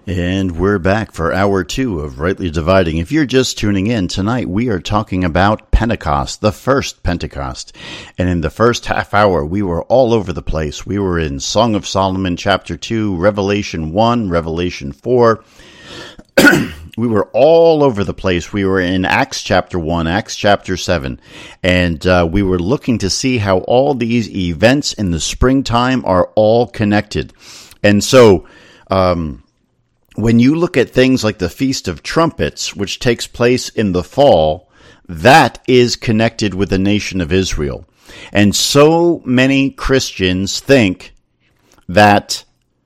And we're back for hour 2 of Rightly Dividing. If you're just tuning in, tonight we are talking about Pentecost, the first Pentecost. And in the first half hour, we were all over the place. We were in Song of Solomon, chapter 2, Revelation 1, Revelation 4. We were all over the place. We were in Acts chapter 1, Acts chapter 7. And we were looking to see how all these events in the springtime are all connected. And so, when you look at things like the Feast of Trumpets, which takes place in the fall, that is connected with the nation of Israel. And so many Christians think that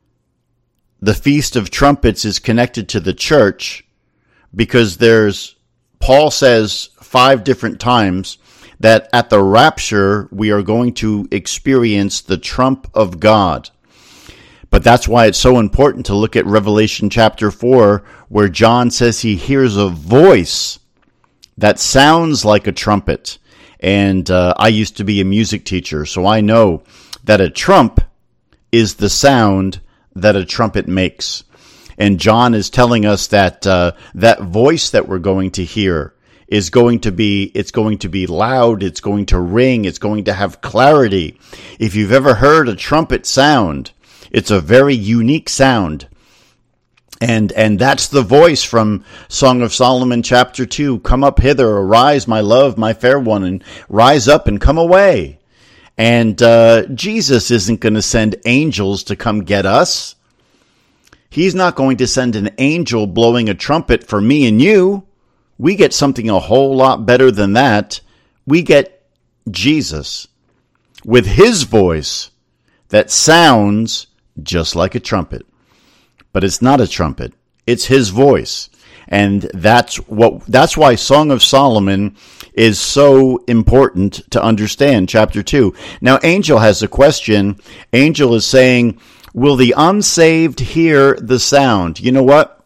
the Feast of Trumpets is connected to the church because Paul says 5 different times that at the rapture we are going to experience the trump of God. But that's why it's so important to look at Revelation chapter 4, where John says he hears a voice that sounds like a trumpet. And I used to be a music teacher, so I know that a trump is the sound that a trumpet makes. And John is telling us that that voice that we're going to hear is going to be loud, it's going to ring, it's going to have clarity. If you've ever heard a trumpet sound, it's a very unique sound. And that's the voice from Song of Solomon chapter 2. Come up hither, arise, my love, my fair one, and rise up and come away. And Jesus isn't going to send angels to come get us. He's not going to send an angel blowing a trumpet for me and you. We get something a whole lot better than that. We get Jesus with his voice that sounds just like a trumpet. But it's not a trumpet. It's his voice. And that's why Song of Solomon is so important to understand, chapter 2. Now, Angel has a question. Angel is saying, will the unsaved hear the sound? You know what?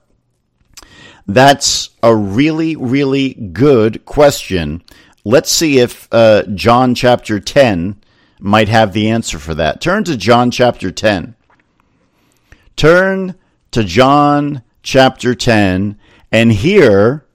That's a really, really good question. Let's see if John chapter 10 might have the answer for that. Turn to John chapter 10. Turn to John chapter 10, and here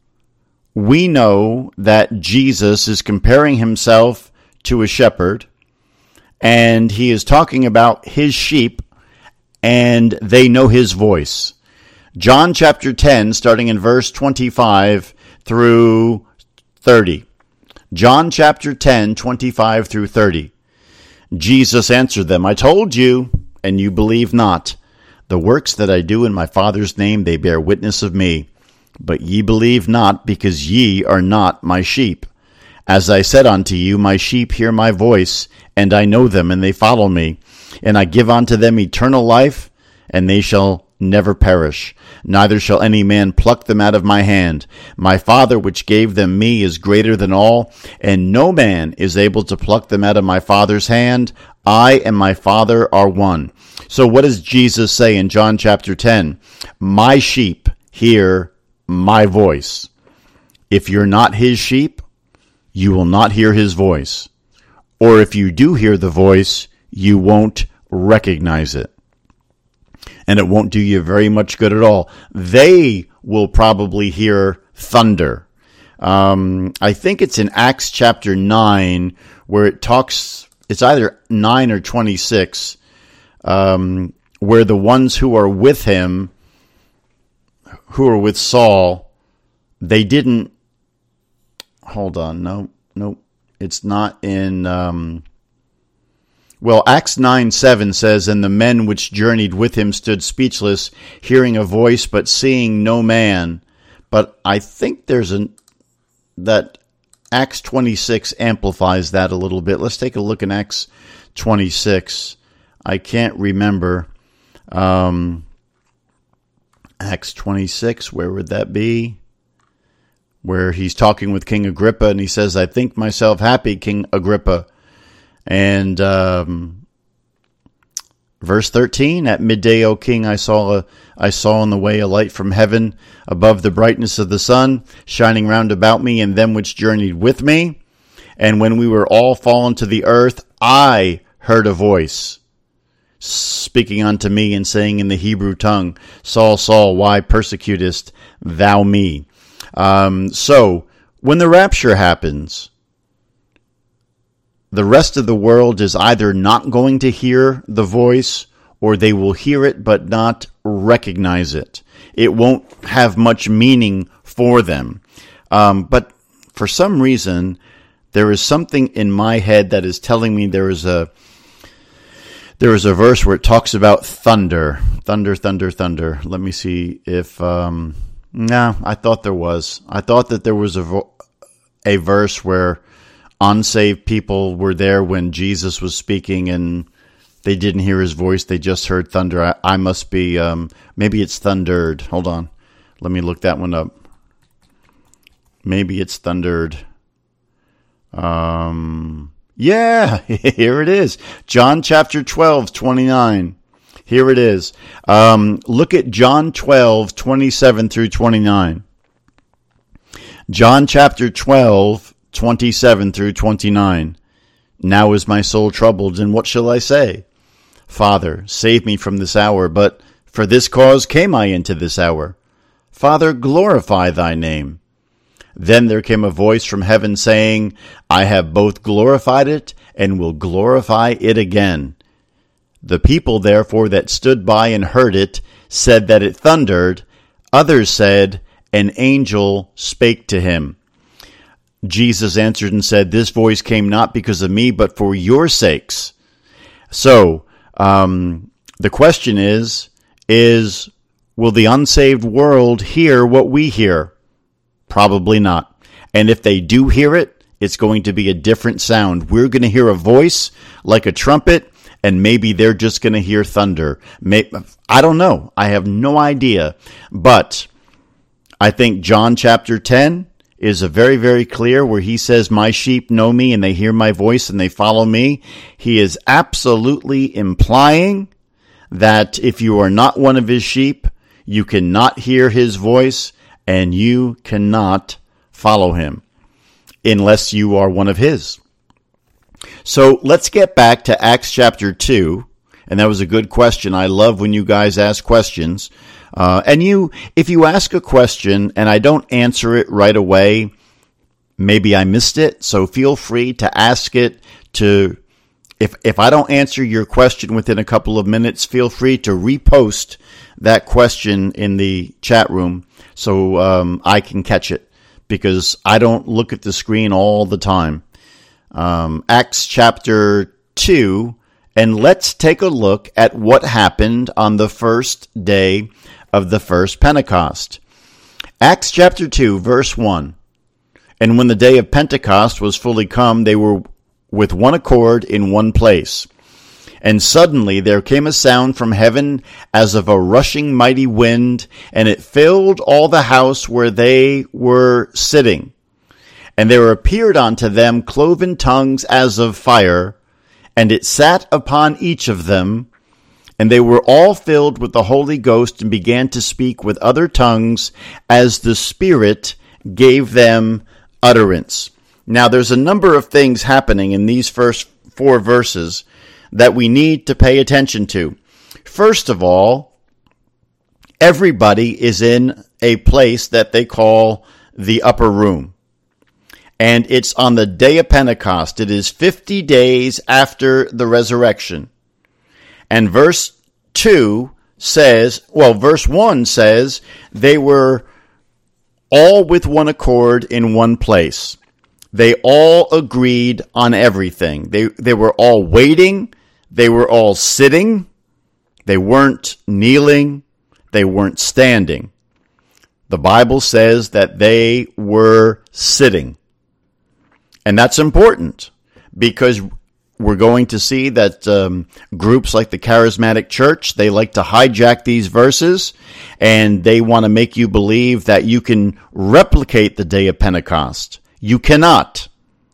we know that Jesus is comparing himself to a shepherd, and he is talking about his sheep, and they know his voice. John chapter 10, starting in verse 25 through 30. John chapter 10, 25 through 30. Jesus answered them, I told you, and you believe not. The works that I do in my Father's name, they bear witness of me. But ye believe not, because ye are not my sheep. As I said unto you, my sheep hear my voice, and I know them, and they follow me. And I give unto them eternal life, and they shall never perish. Neither shall any man pluck them out of my hand. My Father which gave them me is greater than all, and no man is able to pluck them out of my Father's hand. I and my Father are one. So what does Jesus say in John chapter 10? My sheep hear my voice. If you're not his sheep, you will not hear his voice. Or if you do hear the voice, you won't recognize it. And it won't do you very much good at all. They will probably hear thunder. I think it's in Acts chapter 9 where it talks, it's either 9 or 26, where the ones who are with him, who are with Saul, they didn't, hold on, no, it's not in, Acts 9:7 says, and the men which journeyed with him stood speechless, hearing a voice, but seeing no man. But I think that Acts 26 amplifies that a little bit. Let's take a look in Acts 26. I can't remember. Acts 26, where would that be? Where he's talking with King Agrippa, and he says, I think myself happy, King Agrippa. And verse 13, at midday, O king, I saw on the way a light from heaven above the brightness of the sun, shining round about me and them which journeyed with me. And when we were all fallen to the earth, I heard a voice speaking unto me and saying in the Hebrew tongue, Saul, Saul, why persecutest thou me? So, when the rapture happens, the rest of the world is either not going to hear the voice, or they will hear it but not recognize it. It won't have much meaning for them. But for some reason, there is something in my head that is telling me there is a verse where it talks about thunder. Thunder, thunder, thunder. Let me see if... I thought there was. I thought that there was a verse where unsaved people were there when Jesus was speaking and they didn't hear his voice. They just heard thunder. I must be... maybe it's thundered. Hold on. Let me look that one up. Maybe it's thundered. Yeah, here it is. John chapter 12, 29. Here it is. Look at John 12, 27 through 29. John chapter 12, 27 through 29. Now is my soul troubled, and what shall I say? Father, save me from this hour, but for this cause came I into this hour. Father, glorify thy name. Then there came a voice from heaven saying, I have both glorified it and will glorify it again. The people therefore that stood by and heard it said that it thundered. Others said, an angel spake to him. Jesus answered and said, this voice came not because of me, but for your sakes. So, the question is, will the unsaved world hear what we hear? Probably not. And if they do hear it, it's going to be a different sound. We're going to hear a voice like a trumpet, and maybe they're just going to hear thunder. I don't know. I have no idea. But I think John chapter 10 is a very, very clear where he says, my sheep know me and they hear my voice and they follow me. He is absolutely implying that if you are not one of his sheep, you cannot hear his voice and you cannot follow him unless you are one of his. So let's get back to Acts chapter 2. And that was a good question. I love when you guys ask questions. If you ask a question and I don't answer it right away, maybe I missed it. So feel free to ask it if I don't answer your question within a couple of minutes, feel free to repost that question in the chat room so I can catch it, because I don't look at the screen all the time. Acts chapter 2, and let's take a look at what happened on the first day of the first Pentecost. Acts chapter 2, verse 1. And when the day of Pentecost was fully come, they were with one accord in one place. And suddenly there came a sound from heaven as of a rushing mighty wind, and it filled all the house where they were sitting. And there appeared unto them cloven tongues as of fire, and it sat upon each of them. And they were all filled with the Holy Ghost and began to speak with other tongues as the Spirit gave them utterance. Now, there's a number of things happening in these first 4 verses that we need to pay attention to. First of all, everybody is in a place that they call the upper room. And it's on the day of Pentecost. It is 50 days after the resurrection. And verse 1 says, they were all with one accord in one place. They all agreed on everything. They were all waiting. They were all sitting. They weren't kneeling. They weren't standing. The Bible says that they were sitting. And that's important because we're going to see that groups like the Charismatic Church, they like to hijack these verses, and they want to make you believe that you can replicate the day of Pentecost. You cannot.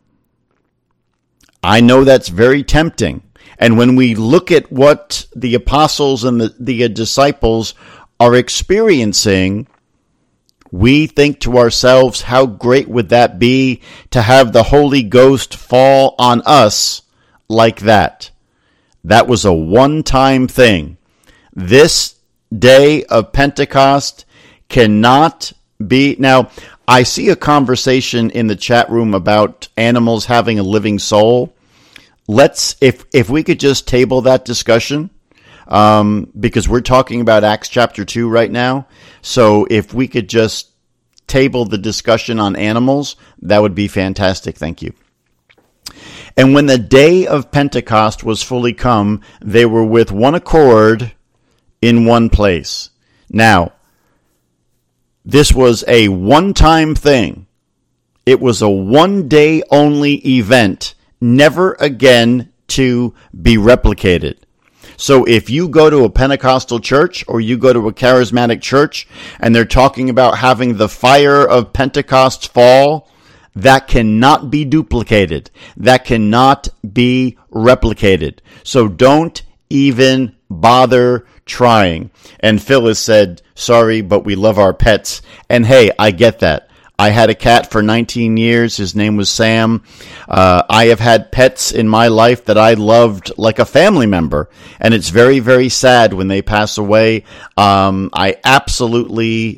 I know that's very tempting. And when we look at what the apostles and the disciples are experiencing, we think to ourselves, how great would that be to have the Holy Ghost fall on us like that? That was a one-time thing. This day of Pentecost cannot be... Now, I see a conversation in the chat room about animals having a living soul. Let's, if we could just table that discussion, because we're talking about Acts chapter 2 right now. So if we could just table the discussion on animals, that would be fantastic. Thank you. And when the day of Pentecost was fully come, they were with one accord in one place. Now, this was a one-time thing. It was a one-day only event, never again to be replicated. So if you go to a Pentecostal church or you go to a charismatic church and they're talking about having the fire of Pentecost fall, that cannot be duplicated. That cannot be replicated. So don't even bother trying. And Phyllis said, sorry, but we love our pets. And hey, I get that. I had a cat for 19 years. His name was Sam. I have had pets in my life that I loved like a family member. And it's very, very sad when they pass away. I absolutely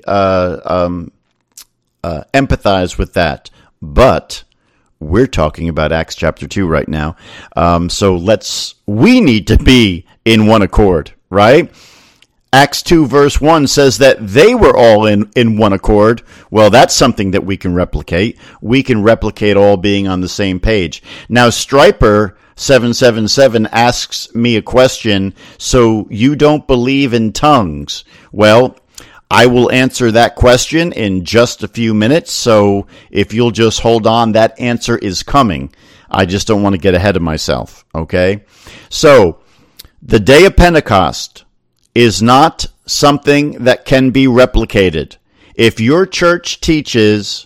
empathize with that. But we're talking about Acts chapter 2 right now. So we need to be in one accord, right? Acts 2 verse 1 says that they were all in one accord. Well, that's something that we can replicate. We can replicate all being on the same page. Now, Striper 777 asks me a question. So you don't believe in tongues? Well, I will answer that question in just a few minutes. So if you'll just hold on, that answer is coming. I just don't want to get ahead of myself. Okay. So the day of Pentecost is not something that can be replicated. If your church teaches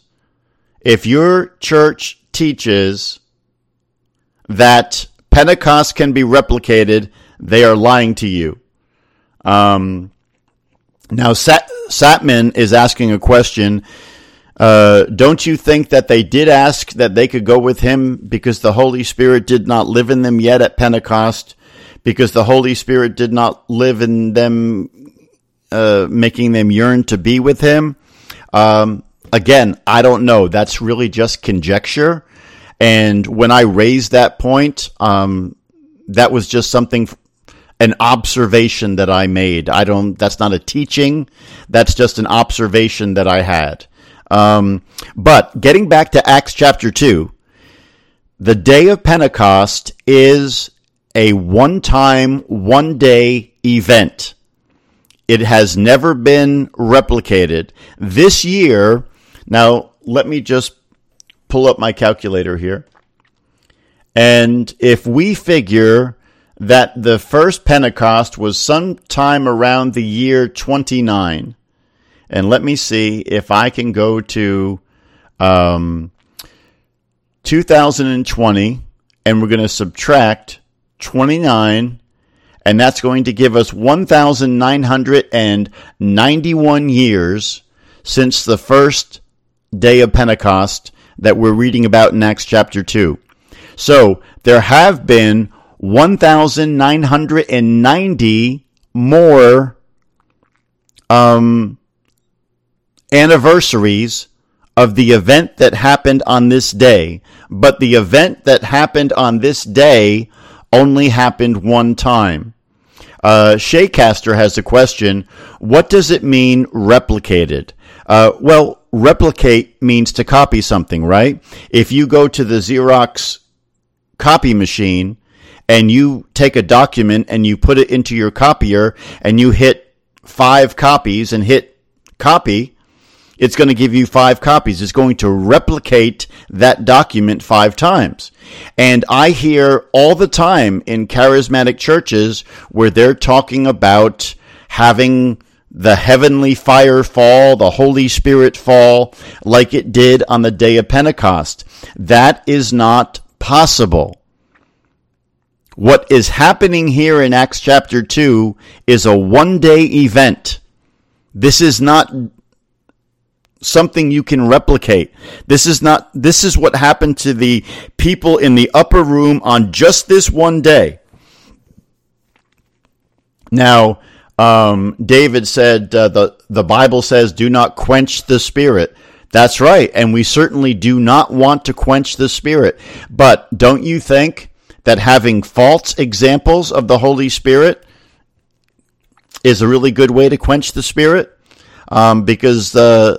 that Pentecost can be replicated, they are lying to you. Now, Satman is asking a question. Don't you think that they did ask that they could go with him because the Holy Spirit did not live in them yet at Pentecost? Because the Holy Spirit did not live in them, making them yearn to be with him? Again, I don't know. That's really just conjecture. And when I raised that point, that was just an observation that I made. That's not a teaching. That's just an observation that I had. But getting back to Acts chapter 2, the day of Pentecost is a one-time, one-day event. It has never been replicated. This year, now let me just pull up my calculator here. And if we figure that the first Pentecost was sometime around the year 29, and let me see if I can go to 2020, and we're going to subtract 29, and that's going to give us 1,991 years since the first day of Pentecost that we're reading about in Acts chapter 2. So there have been 1,990 more anniversaries of the event that happened on this day. But the event that happened on this day only happened one time. Shaycaster has a question. What does it mean replicated? Well, replicate means to copy something, right? If you go to the Xerox copy machine and you take a document and you put it into your copier and you hit 5 copies and hit copy, it's going to give you 5 copies. It's going to replicate that document 5 times. And I hear all the time in charismatic churches where they're talking about having the heavenly fire fall, the Holy Spirit fall, like it did on the day of Pentecost. That is not possible. What is happening here in Acts chapter 2 is a one-day event. This is not something you can replicate. This is what happened to the people in the upper room on just this one day. Now, David said, the Bible says, do not quench the Spirit. That's right, and we certainly do not want to quench the Spirit. But don't you think that having false examples of the Holy Spirit is a really good way to quench the Spirit? Because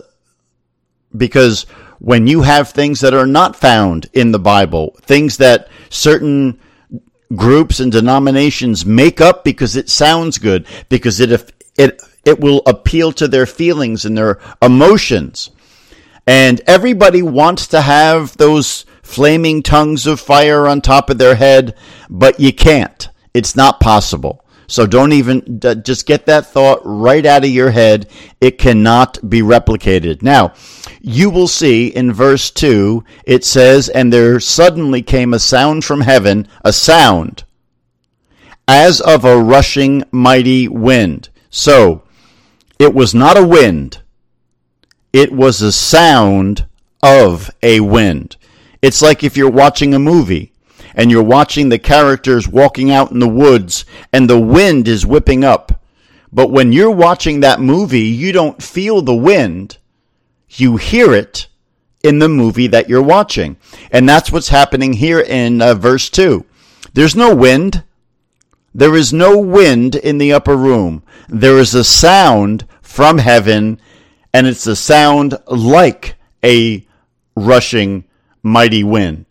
when you have things that are not found in the Bible, things that certain groups and denominations make up because it sounds good, because it will appeal to their feelings and their emotions. And everybody wants to have those flaming tongues of fire on top of their head, but you can't. It's not possible. So don't even, just get that thought right out of your head. It cannot be replicated. Now, you will see in verse 2, it says, and there suddenly came a sound from heaven, a sound, as of a rushing mighty wind. So, it was not a wind. It was a sound of a wind. It's like if you're watching a movie, and you're watching the characters walking out in the woods, and the wind is whipping up. But when you're watching that movie, you don't feel the wind. You hear it in the movie that you're watching. And that's what's happening here in verse 2. There's no wind. There is no wind in the upper room. There is a sound from heaven, and it's a sound like a rushing mighty wind.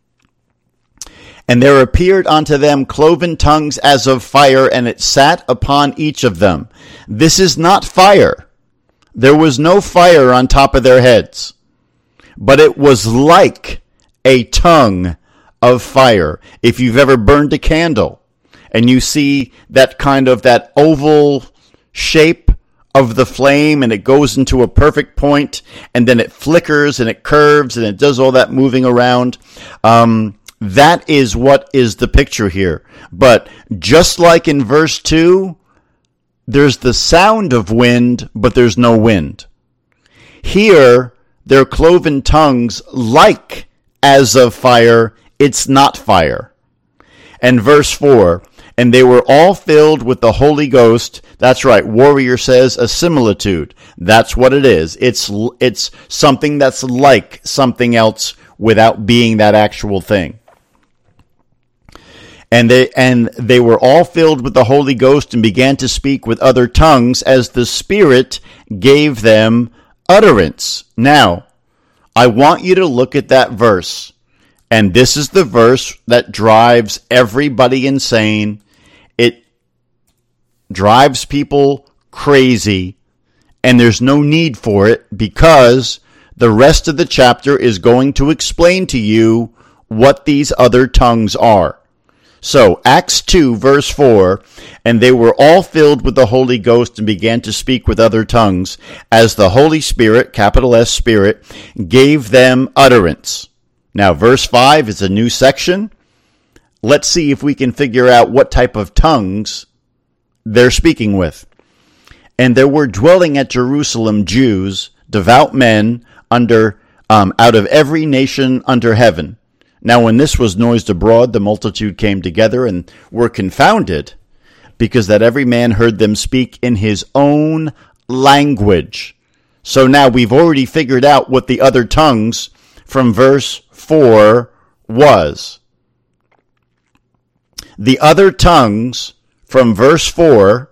And there appeared unto them cloven tongues as of fire, and it sat upon each of them. This is not fire. There was no fire on top of their heads, but it was like a tongue of fire. If you've ever burned a candle and you see that kind of that oval shape of the flame, and it goes into a perfect point, and then it flickers and it curves and it does all that moving around, that is what is the picture here. But just like in verse 2, there's the sound of wind, but there's no wind. Here, their cloven tongues like as of fire. It's not fire. And verse 4, and they were all filled with the Holy Ghost. That's right, Warrior says a similitude. That's what it is. It's something that's like something else without being that actual thing. And they were all filled with the Holy Ghost and began to speak with other tongues as the Spirit gave them utterance. Now, I want you to look at that verse. And this is the verse that drives everybody insane. It drives people crazy. And there's no need for it, because the rest of the chapter is going to explain to you what these other tongues are. So, Acts 2, verse 4, and they were all filled with the Holy Ghost and began to speak with other tongues, as the Holy Spirit, capital S Spirit, gave them utterance. Now, verse 5 is a new section. Let's see if we can figure out what type of tongues they're speaking with. And there were dwelling at Jerusalem Jews, devout men, out of every nation under heaven. Now, when this was noised abroad, the multitude came together and were confounded, because that every man heard them speak in his own language. So now we've already figured out what the other tongues from verse 4 was. The other tongues from verse 4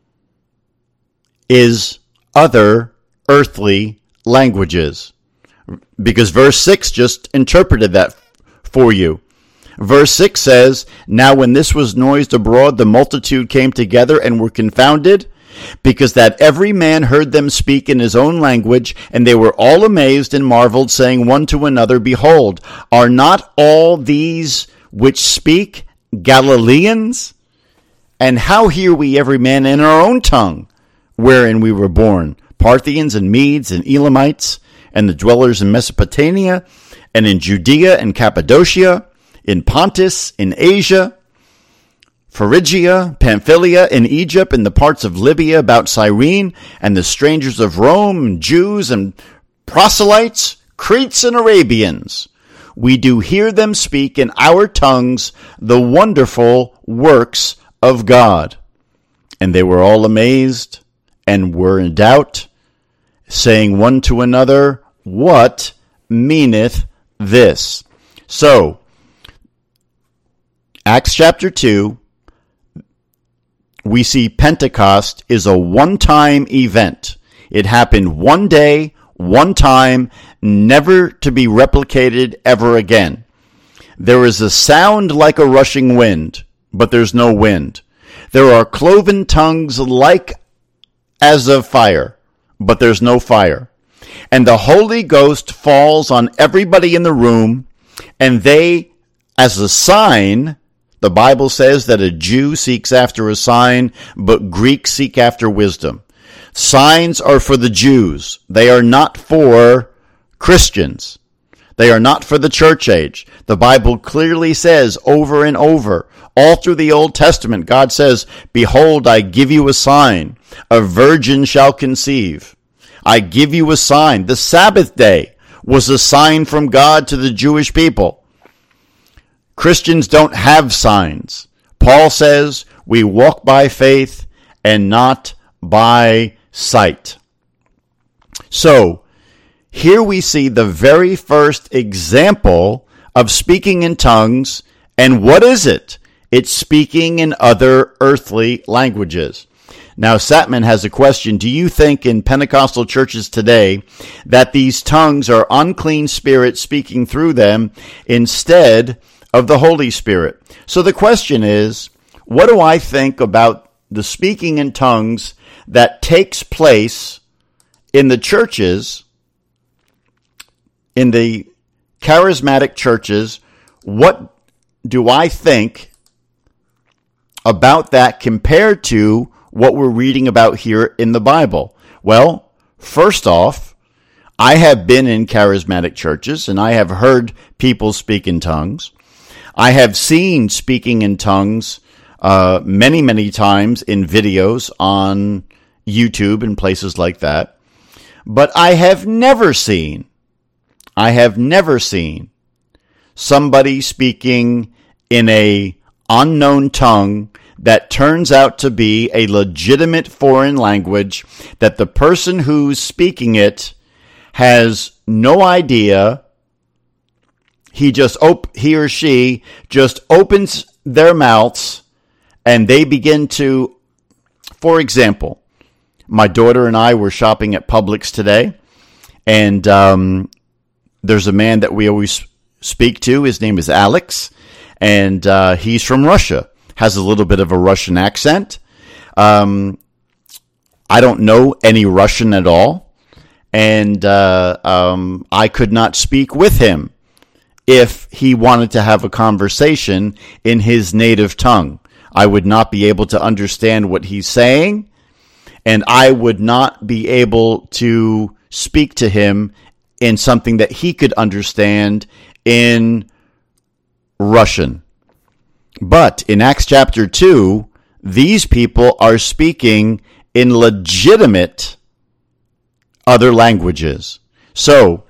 is other earthly languages, because verse 6 just interpreted that for you. Verse 6 says, now when this was noised abroad, the multitude came together and were confounded, because that every man heard them speak in his own language, and they were all amazed and marveled, saying one to another, behold, are not all these which speak Galileans? And how hear we every man in our own tongue, wherein we were born, Parthians and Medes and Elamites, and the dwellers in Mesopotamia, and in Judea and Cappadocia, in Pontus, in Asia, Phrygia, Pamphylia, in Egypt, in the parts of Libya about Cyrene, and the strangers of Rome, and Jews and proselytes, Cretes and Arabians. We do hear them speak in our tongues the wonderful works of God. And they were all amazed and were in doubt, saying one to another, what meaneth this? So, Acts chapter 2, we see Pentecost is a one-time event. It happened one day, one time, never to be replicated ever again. There is a sound like a rushing wind, but there's no wind. There are cloven tongues like as of fire, but there's no fire. And the Holy Ghost falls on everybody in the room, and they, as a sign, the Bible says that a Jew seeks after a sign, but Greeks seek after wisdom. Signs are for the Jews. They are not for Christians. They are not for the church age. The Bible clearly says over and over, all through the Old Testament, God says, behold, I give you a sign. A virgin shall conceive. I give you a sign. The Sabbath day was a sign from God to the Jewish people. Christians don't have signs. Paul says we walk by faith and not by sight. So, here we see the very first example of speaking in tongues. And what is it? It's speaking in other earthly languages. Now, Satman has a question. Do you think in Pentecostal churches today that these tongues are unclean spirits speaking through them instead of the Holy Spirit? So the question is, what do I think about the speaking in tongues that takes place in the churches, in the charismatic churches? What do I think about that compared to what we're reading about here in the Bible? Well, first off, I have been in charismatic churches and I have heard people speak in tongues. I have seen speaking in tongues many, many times in videos on YouTube and places like that. But I have never seen somebody speaking in a unknown tongue that turns out to be a legitimate foreign language that the person who's speaking it has no idea. He or she just opens their mouths and they begin to, for example, my daughter and I were shopping at Publix today, and there's a man that we always speak to. His name is Alex, and he's from Russia, has a little bit of a Russian accent. I don't know any Russian at all, and I could not speak with him if he wanted to have a conversation in his native tongue. I would not be able to understand what he's saying, and I would not be able to speak to him in something that he could understand in Russian. But in Acts chapter 2, these people are speaking in legitimate other languages. So,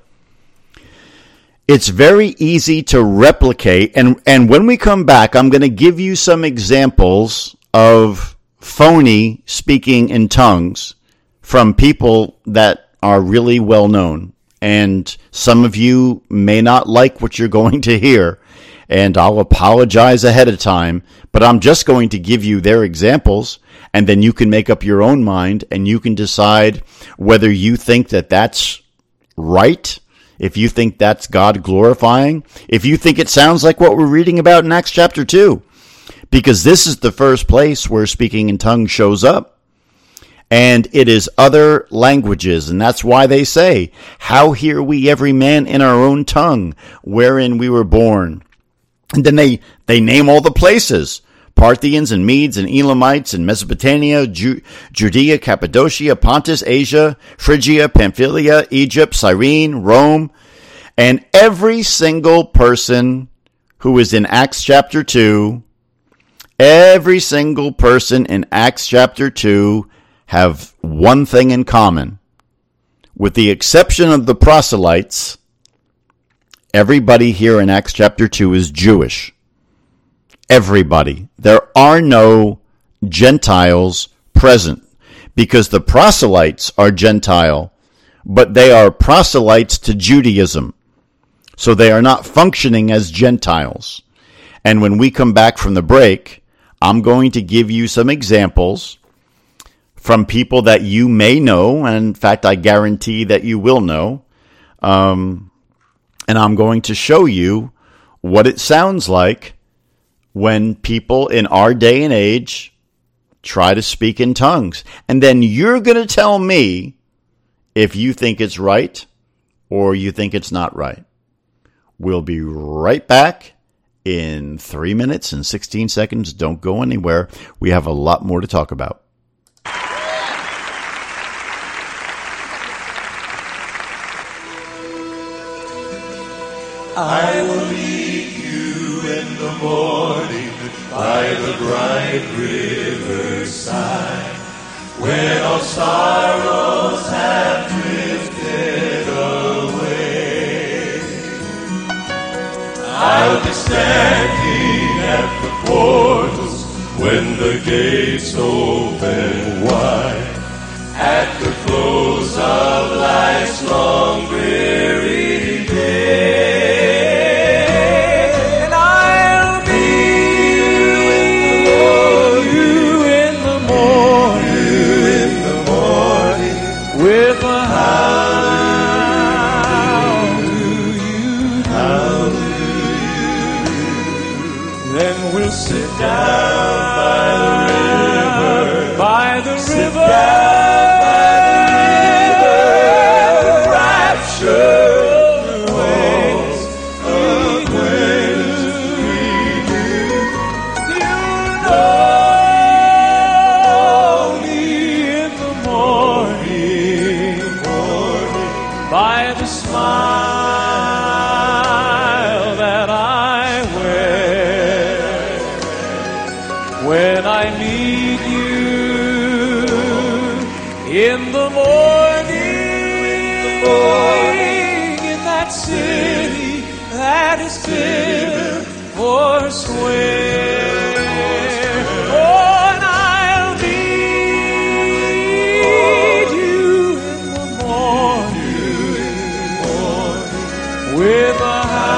it's very easy to replicate, and when we come back, I'm going to give you some examples of phony speaking in tongues from people that are really well known. And some of you may not like what you're going to hear, and I'll apologize ahead of time, but I'm just going to give you their examples, and then you can make up your own mind, and you can decide whether you think that that's right, if you think that's God glorifying, if you think it sounds like what we're reading about in Acts chapter 2, because this is the first place where speaking in tongues shows up, and it is other languages, and that's why they say, how hear we every man in our own tongue wherein we were born? And then they name all the places, Parthians and Medes and Elamites and Mesopotamia, Judea, Cappadocia, Pontus, Asia, Phrygia, Pamphylia, Egypt, Cyrene, Rome, and every single person who is in Acts chapter 2, every single person in Acts chapter 2 have one thing in common. With the exception of the proselytes, everybody here in Acts chapter 2 is Jewish. Everybody. There are no Gentiles present, because the proselytes are Gentile, but they are proselytes to Judaism. So they are not functioning as Gentiles. And when we come back from the break, I'm going to give you some examples from people that you may know, and in fact, I guarantee that you will know. And I'm going to show you what it sounds like when people in our day and age try to speak in tongues. And then you're going to tell me if you think it's right or you think it's not right. We'll be right back in 3 minutes and 16 seconds. Don't go anywhere. We have a lot more to talk about. I will meet you in the morning by the bright riverside, when all sorrows have drifted away. I'll be standing at the portals when the gates open wide, at the close of life's long weary day. Sit down by the river, rapture waves acquaintance renew. You know me in the morning, by the smile that I wear. When I meet you in the morning, in that city that is built for swear, oh, and I'll meet you in the morning with a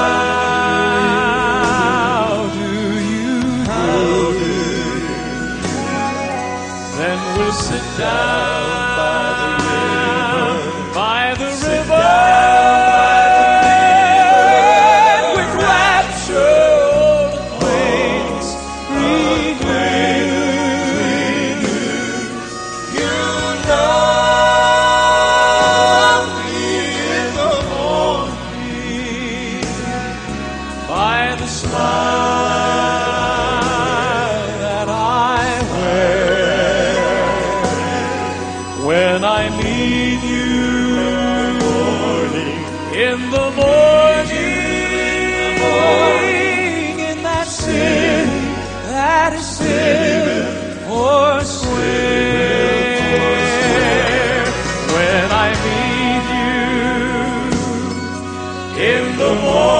sit down by the river, with rapture acquaintance renew. You know me in the morning by the smile that I wear. When I meet you in the morning, in that city that is built for swear. When I meet you in the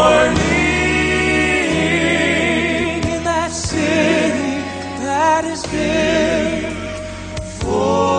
morning, in that city that is built for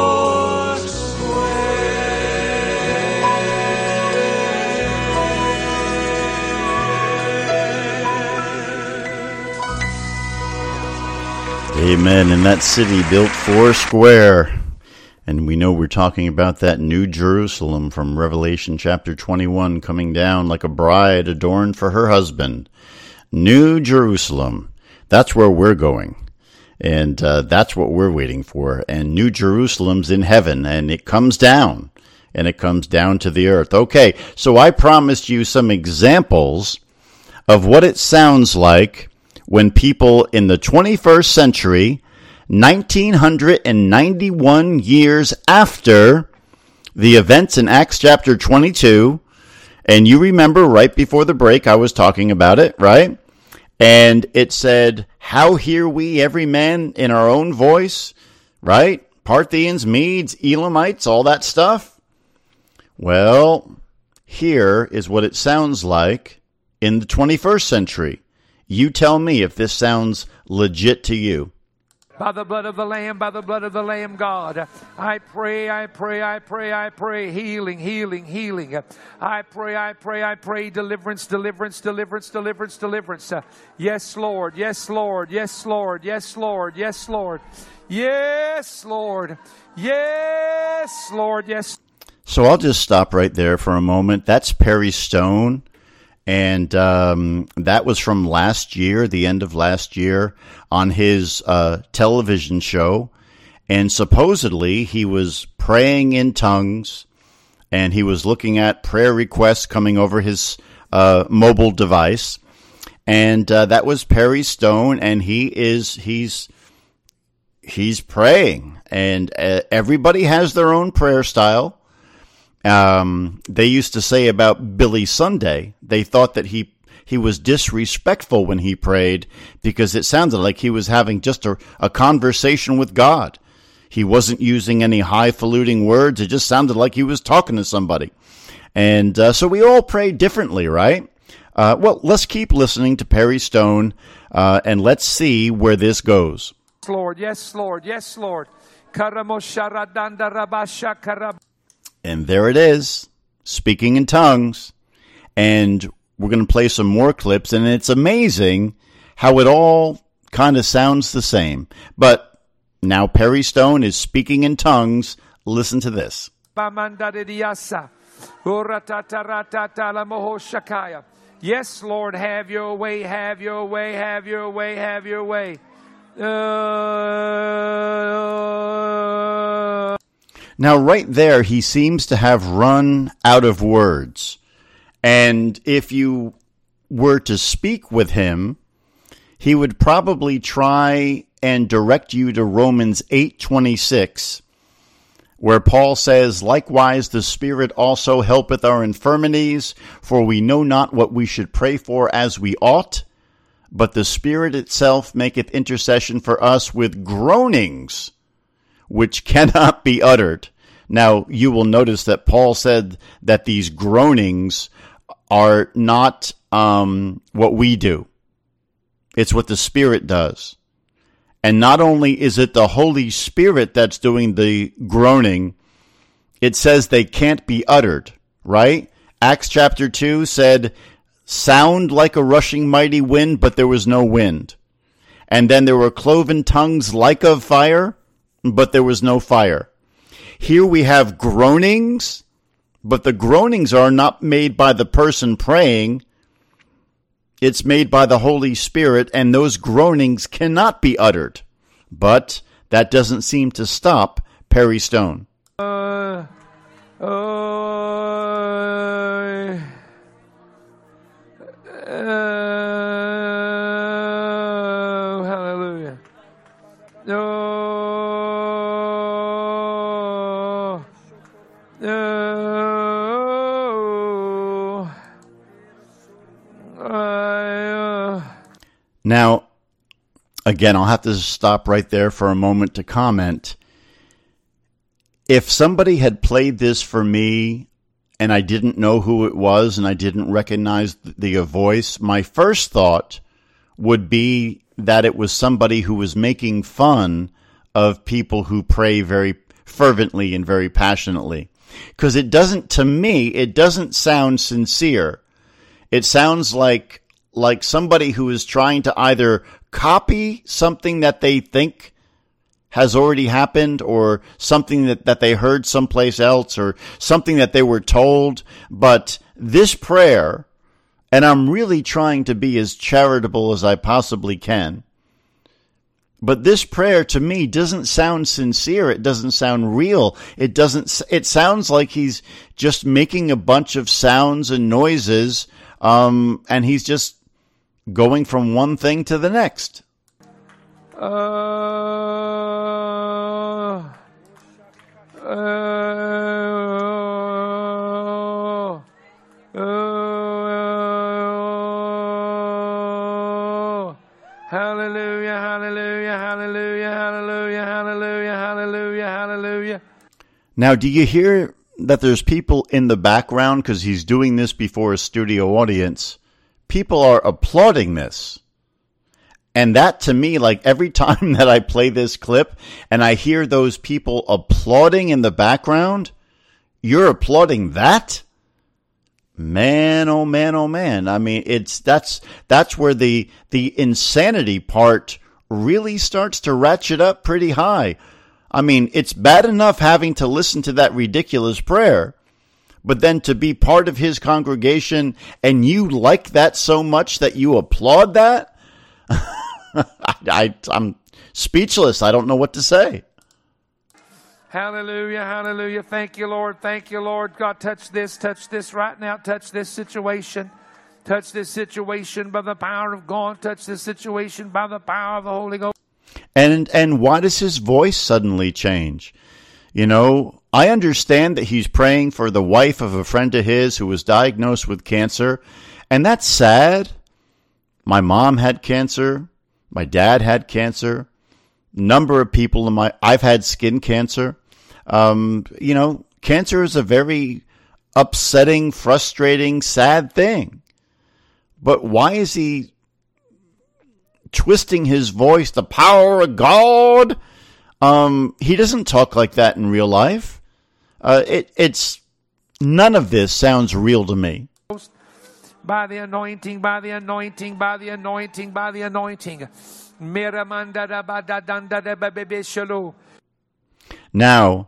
Amen. In that city built four square. And we know we're talking about that New Jerusalem from Revelation chapter 21 coming down like a bride adorned for her husband. New Jerusalem. That's where we're going. And that's what we're waiting for. And New Jerusalem's in heaven, and it comes down. And it comes down to the earth. Okay, so I promised you some examples of what it sounds like when people in the 21st century, 1991 years after the events in Acts chapter 22, and you remember right before the break I was talking about it, right? And it said, how hear we every man in our own voice, right? Parthians, Medes, Elamites, all that stuff. Well, here is what it sounds like in the 21st century. You tell me if this sounds legit to you. By the blood of the Lamb, by the blood of the Lamb, God. I pray, healing, healing, healing. I pray, deliverance, deliverance, deliverance, deliverance, deliverance. Yes, Lord, yes, Lord, yes, Lord, yes, Lord, yes, Lord. Yes, Lord, yes, Lord, yes. So I'll just stop right there for a moment. That's Perry Stone. And that was from last year, the end of last year, on his television show. And supposedly he was praying in tongues, and he was looking at prayer requests coming over his mobile device. And that was Perry Stone, and he's praying. And everybody has their own prayer style. They used to say about Billy Sunday, they thought that he was disrespectful when he prayed because it sounded like he was having just a conversation with God. He wasn't using any highfalutin words. It just sounded like he was talking to somebody. And so we all pray differently, right? Well, let's keep listening to Perry Stone, and let's see where this goes. Lord, yes, Lord, yes, Lord. And there it is, speaking in tongues. And we're going to play some more clips, and it's amazing how it all kind of sounds the same. But now Perry Stone is speaking in tongues. Listen to this. Yes, Lord, have your way, have your way, have your way, have your way. Now, right there, he seems to have run out of words. And if you were to speak with him, he would probably try and direct you to Romans 8:26, where Paul says, "Likewise the Spirit also helpeth our infirmities, for we know not what we should pray for as we ought, but the Spirit itself maketh intercession for us with groanings which cannot be uttered." Now, you will notice that Paul said that these groanings are not what we do. It's what the Spirit does. And not only is it the Holy Spirit that's doing the groaning, it says they can't be uttered, right? Acts chapter 2 said, "Sound like a rushing mighty wind, but there was no wind. And then there were cloven tongues like of fire, but there was no fire." Here we have groanings, but the groanings are not made by the person praying. It's made by the Holy Spirit, and those groanings cannot be uttered. But that doesn't seem to stop Perry Stone. Hallelujah. Now, again, I'll have to stop right there for a moment to comment. If somebody had played this for me and I didn't know who it was and I didn't recognize the voice, my first thought would be that it was somebody who was making fun of people who pray very fervently and very passionately. Because to me, it doesn't sound sincere. It sounds like somebody who is trying to either copy something that they think has already happened, or something that they heard someplace else, or something that they were told. But this prayer, and I'm really trying to be as charitable as I possibly can, but this prayer to me doesn't sound sincere. It doesn't sound real. It sounds like he's just making a bunch of sounds and noises, and he's just going from one thing to the next. Hallelujah, hallelujah, hallelujah, hallelujah, hallelujah, hallelujah, hallelujah. Now, do you hear that there's people in the background, because he's doing this before a studio audience? People are applauding this. And that to me, like every time that I play this clip and I hear those people applauding in the background, you're applauding that? Man, oh man, oh man. I mean, that's where the insanity part really starts to ratchet up pretty high. I mean, it's bad enough having to listen to that ridiculous prayer, but then to be part of his congregation and you like that so much that you applaud that? I'm speechless. I don't know what to say. Hallelujah, hallelujah. Thank you, Lord. Thank you, Lord. God, touch this right now. Touch this situation. Touch this situation by the power of God. Touch this situation by the power of the Holy Ghost. And why does his voice suddenly change? You know, I understand that he's praying for the wife of a friend of his who was diagnosed with cancer, and that's sad. My mom had cancer. My dad had cancer. Number of people I've had skin cancer. You know, cancer is a very upsetting, frustrating, sad thing. But why is he twisting his voice? The power of God. He doesn't talk like that in real life. It's none of this sounds real to me. By the anointing, by the anointing, by the anointing, by the anointing. Now,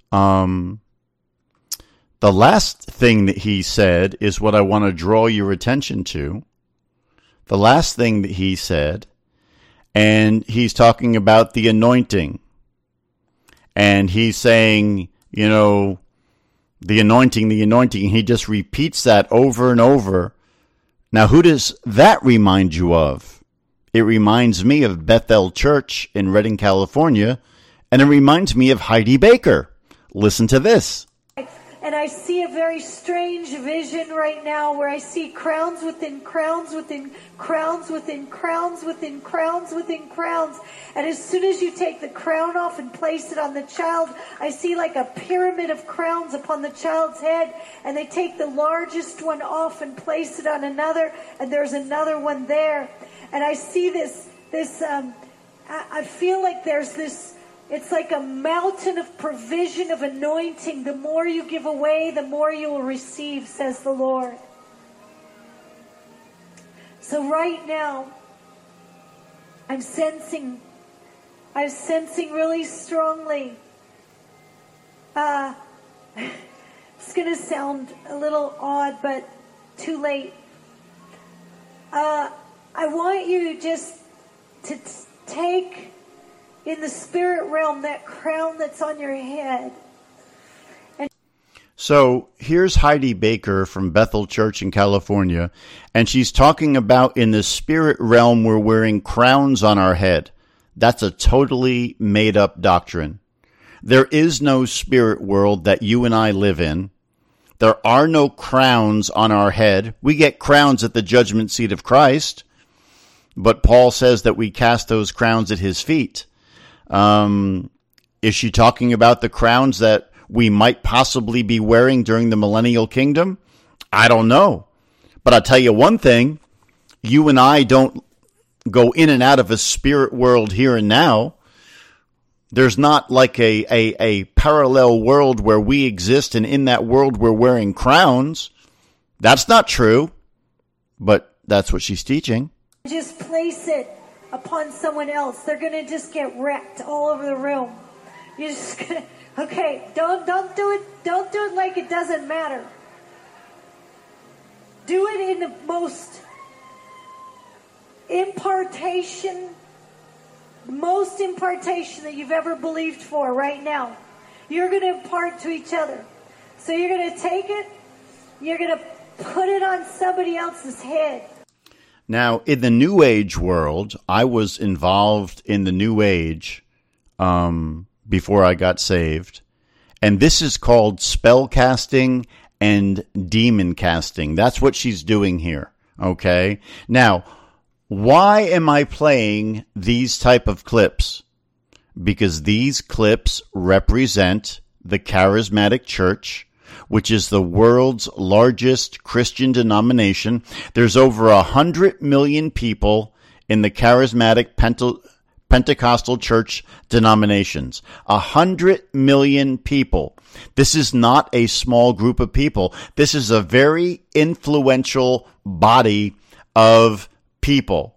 the last thing that he said is what I want to draw your attention to. The last thing that he said, and he's talking about the anointing. And he's saying, you know, the anointing, and he just repeats that over and over. Now, who does that remind you of? It reminds me of Bethel Church in Redding, California, and it reminds me of Heidi Baker. Listen to this. And I see a very strange vision right now where I see crowns within crowns within crowns within crowns within crowns within crowns. And as soon as you take the crown off and place it on the child, I see like a pyramid of crowns upon the child's head. And they take the largest one off and place it on another. And there's another one there. And I see I feel like there's this. It's like a mountain of provision, of anointing. The more you give away, the more you will receive, says the Lord. So right now, I'm sensing really strongly. It's going to sound a little odd, but too late. I want you just to take in the spirit realm that crown that's on your head. So here's Heidi Baker from Bethel Church in California, and she's talking about in the spirit realm we're wearing crowns on our head. That's a totally made up doctrine. There is no spirit world that you and I live in. There are no crowns on our head. We get crowns at the judgment seat of Christ, but Paul says that we cast those crowns at his feet. Is she talking about the crowns that we might possibly be wearing during the millennial kingdom? I don't know. But I'll tell you one thing. You and I don't go in and out of a spirit world here and now. There's not like a parallel world where we exist and in that world we're wearing crowns. That's not true. But that's what she's teaching. Just place it upon someone else. They're going to just get wrecked all over the room. You're just going to, okay, don't do it like it doesn't matter. Do it in the most impartation that you've ever believed for right now. You're going to impart to each other. So you're going to take it, you're going to put it on somebody else's head. Now, in the New Age world, I was involved in the New Age before I got saved. And this is called spell casting and demon casting. That's what she's doing here, okay? Now, why am I playing these type of clips? Because these clips represent the Charismatic Church, which is the world's largest Christian denomination. There's over 100 million people in the charismatic Pentecostal church denominations. 100 million people. This is not a small group of people. This is a very influential body of people.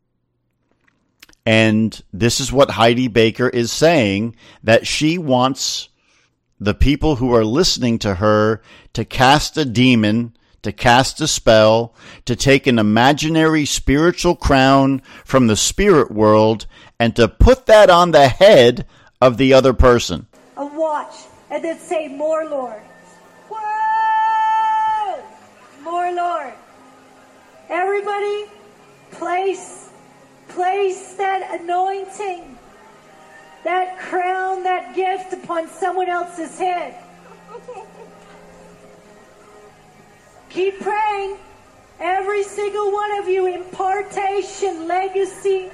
And this is what Heidi Baker is saying, that she wants the people who are listening to her to cast a demon, to cast a spell, to take an imaginary spiritual crown from the spirit world and to put that on the head of the other person. A watch, and then say, more Lord. Whoa! More Lord. Everybody, place that anointing, that crown, that gift upon someone else's head. Keep praying. Every single one of you, impartation, legacy.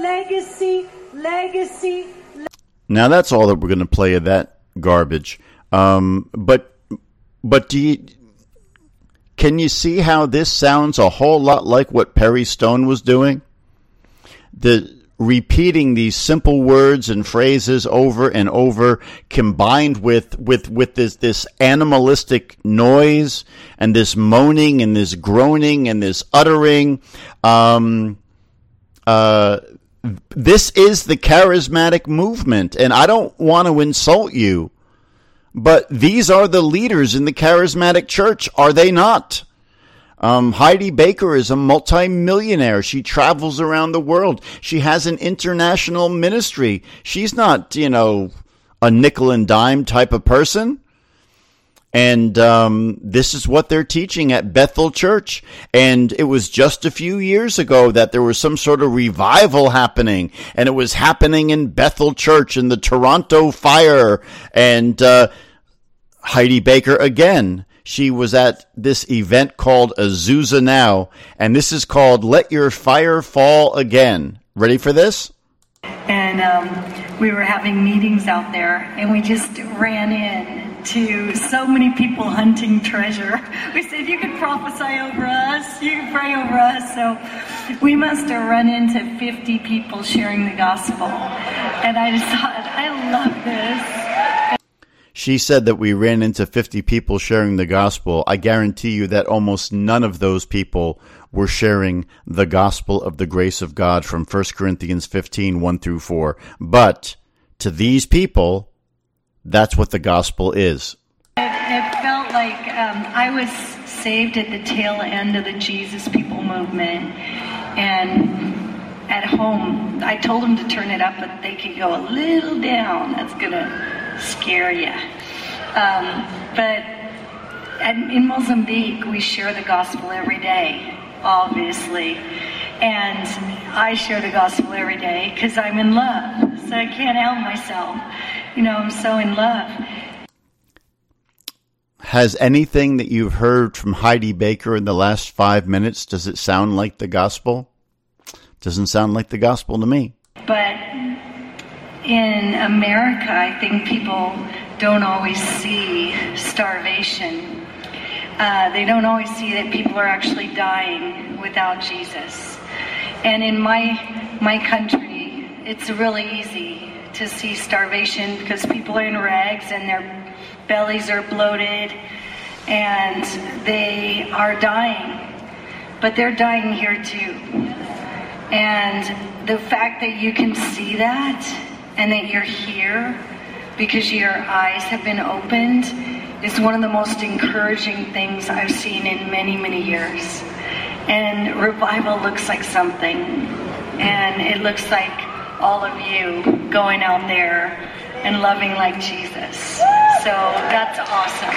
Now that's all that we're going to play of that garbage. But can you see how this sounds a whole lot like what Perry Stone was doing? Repeating these simple words and phrases over and over, combined with this animalistic noise and this moaning and this groaning and this uttering. This is the charismatic movement, and I don't want to insult you, but these are the leaders in the charismatic church, are they not? Heidi Baker is a multimillionaire. She travels around the world. She has an international ministry. She's not, a nickel and dime type of person. And this is what they're teaching at Bethel Church. And it was just a few years ago that there was some sort of revival happening. And it was happening in Bethel Church in the Toronto fire. And Heidi Baker again. She was at this event called Azusa Now, and this is called Let Your Fire Fall Again. Ready for this? And we were having meetings out there, and we just ran in to so many people hunting treasure. We said, you can prophesy over us, you can pray over us. So we must have run into 50 people sharing the gospel. And I just thought, I love this. She said that we ran into 50 people sharing the gospel. I guarantee you that almost none of those people were sharing the gospel of the grace of God from 1 Corinthians 15, 1 through 4. But to these people, that's what the gospel is. It felt like I was saved at the tail end of the Jesus People movement. And at home, I told them to turn it up, but they could go a little down. That's going to scare you. But in Mozambique, we share the gospel every day, obviously. And I share the gospel every day because I'm in love. So I can't help myself. I'm so in love. Has anything that you've heard from Heidi Baker in the last 5 minutes, does it sound like the gospel? Doesn't sound like the gospel to me. But in America, I think people don't always see starvation. They don't always see that people are actually dying without Jesus. And in my country, it's really easy to see starvation because people are in rags and their bellies are bloated and they are dying. But they're dying here too. And the fact that you can see that and that you're here because your eyes have been opened is one of the most encouraging things I've seen in many, many years. And revival looks like something. And it looks like all of you going out there and loving like Jesus. So that's awesome.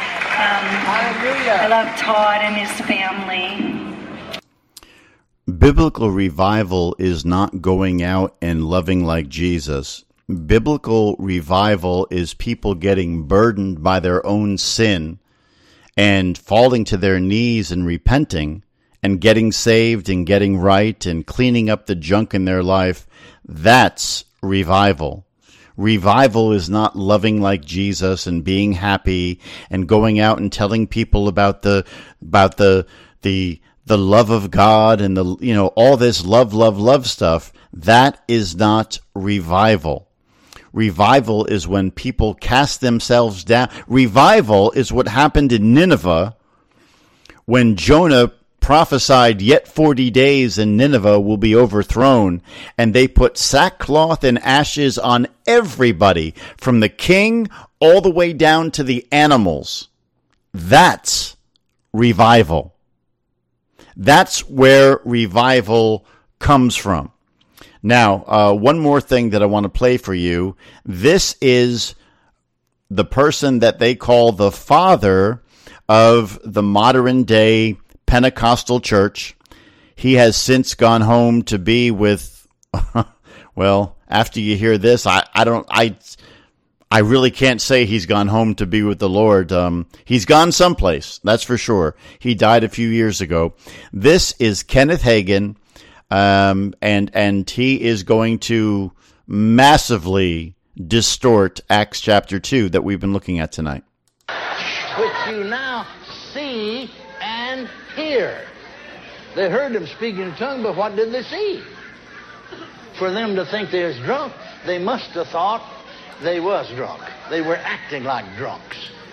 I love Todd and his family. Biblical revival is not going out and loving like Jesus. Biblical revival is people getting burdened by their own sin and falling to their knees and repenting and getting saved and getting right and cleaning up the junk in their life. That's revival. Revival is not loving like Jesus and being happy and going out and telling people about the the love of God and all this love stuff, that is not revival. Revival is when people cast themselves down. Revival is what happened in Nineveh when Jonah prophesied, yet 40 days and Nineveh will be overthrown. And they put sackcloth and ashes on everybody, from the king all the way down to the animals. That's revival. That's where revival comes from. Now, one more thing that I want to play for you. This is the person that they call the father of the modern day Pentecostal church. He has since gone home to be with, well, after you hear this, I really can't say he's gone home to be with the Lord. He's gone someplace, that's for sure. He died a few years ago. This is Kenneth Hagin, and he is going to massively distort Acts chapter 2 that we've been looking at tonight. Which you now see and hear. They heard them speaking in tongues, but what did they see? For them to think they was drunk, they must have thought they was drunk. They were acting like drunks.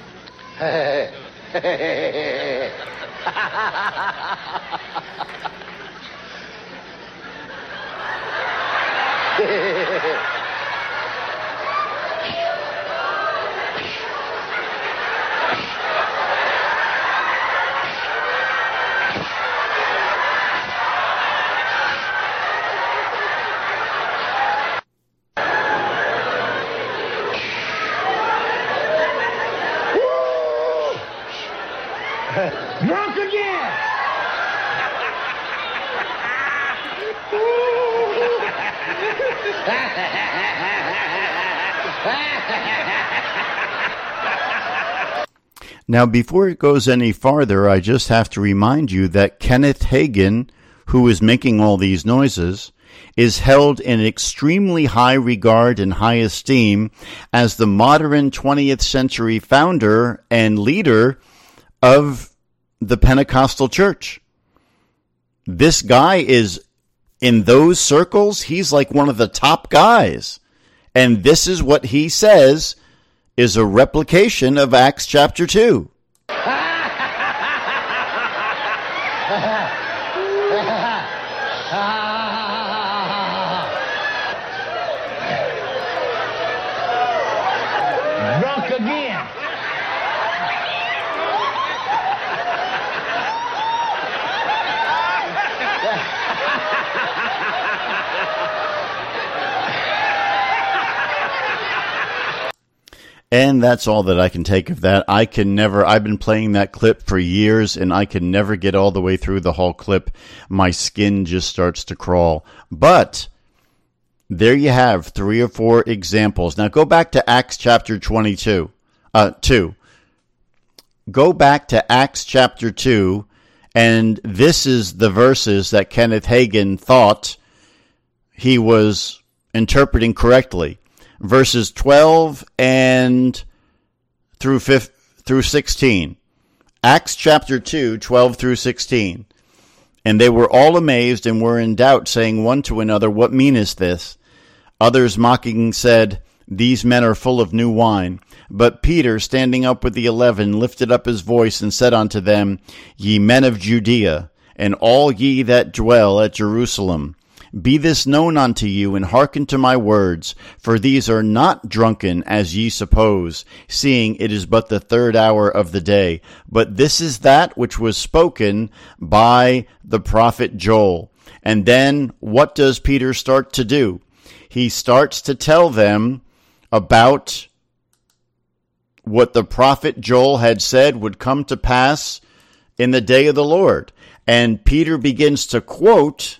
Drunk again! Now, before it goes any farther, I just have to remind you that Kenneth Hagin, who is making all these noises, is held in extremely high regard and high esteem as the modern 20th century founder and leader of the Pentecostal church. This guy is, in those circles, he's like one of the top guys. And this is what he says is a replication of Acts chapter 2. Drunk again. And that's all that I can take of that. I've been playing that clip for years, and I can never get all the way through the whole clip. My skin just starts to crawl. But there you have 3 or 4 examples. Now go back to Acts chapter 2. Go back to Acts chapter 2, and this is the verses that Kenneth Hagin thought he was interpreting correctly. Verses 12 and through 16. Acts chapter 2, 12 through 16. And they were all amazed and were in doubt, saying one to another, What meaneth this? Others mocking said, These men are full of new wine. But Peter, standing up with the 11, lifted up his voice and said unto them, Ye men of Judea, and all ye that dwell at Jerusalem, be this known unto you, and hearken to my words, for these are not drunken, as ye suppose, seeing it is but the 3rd hour of the day. But this is that which was spoken by the prophet Joel. And then what does Peter start to do? He starts to tell them about what the prophet Joel had said would come to pass in the day of the Lord. And Peter begins to quote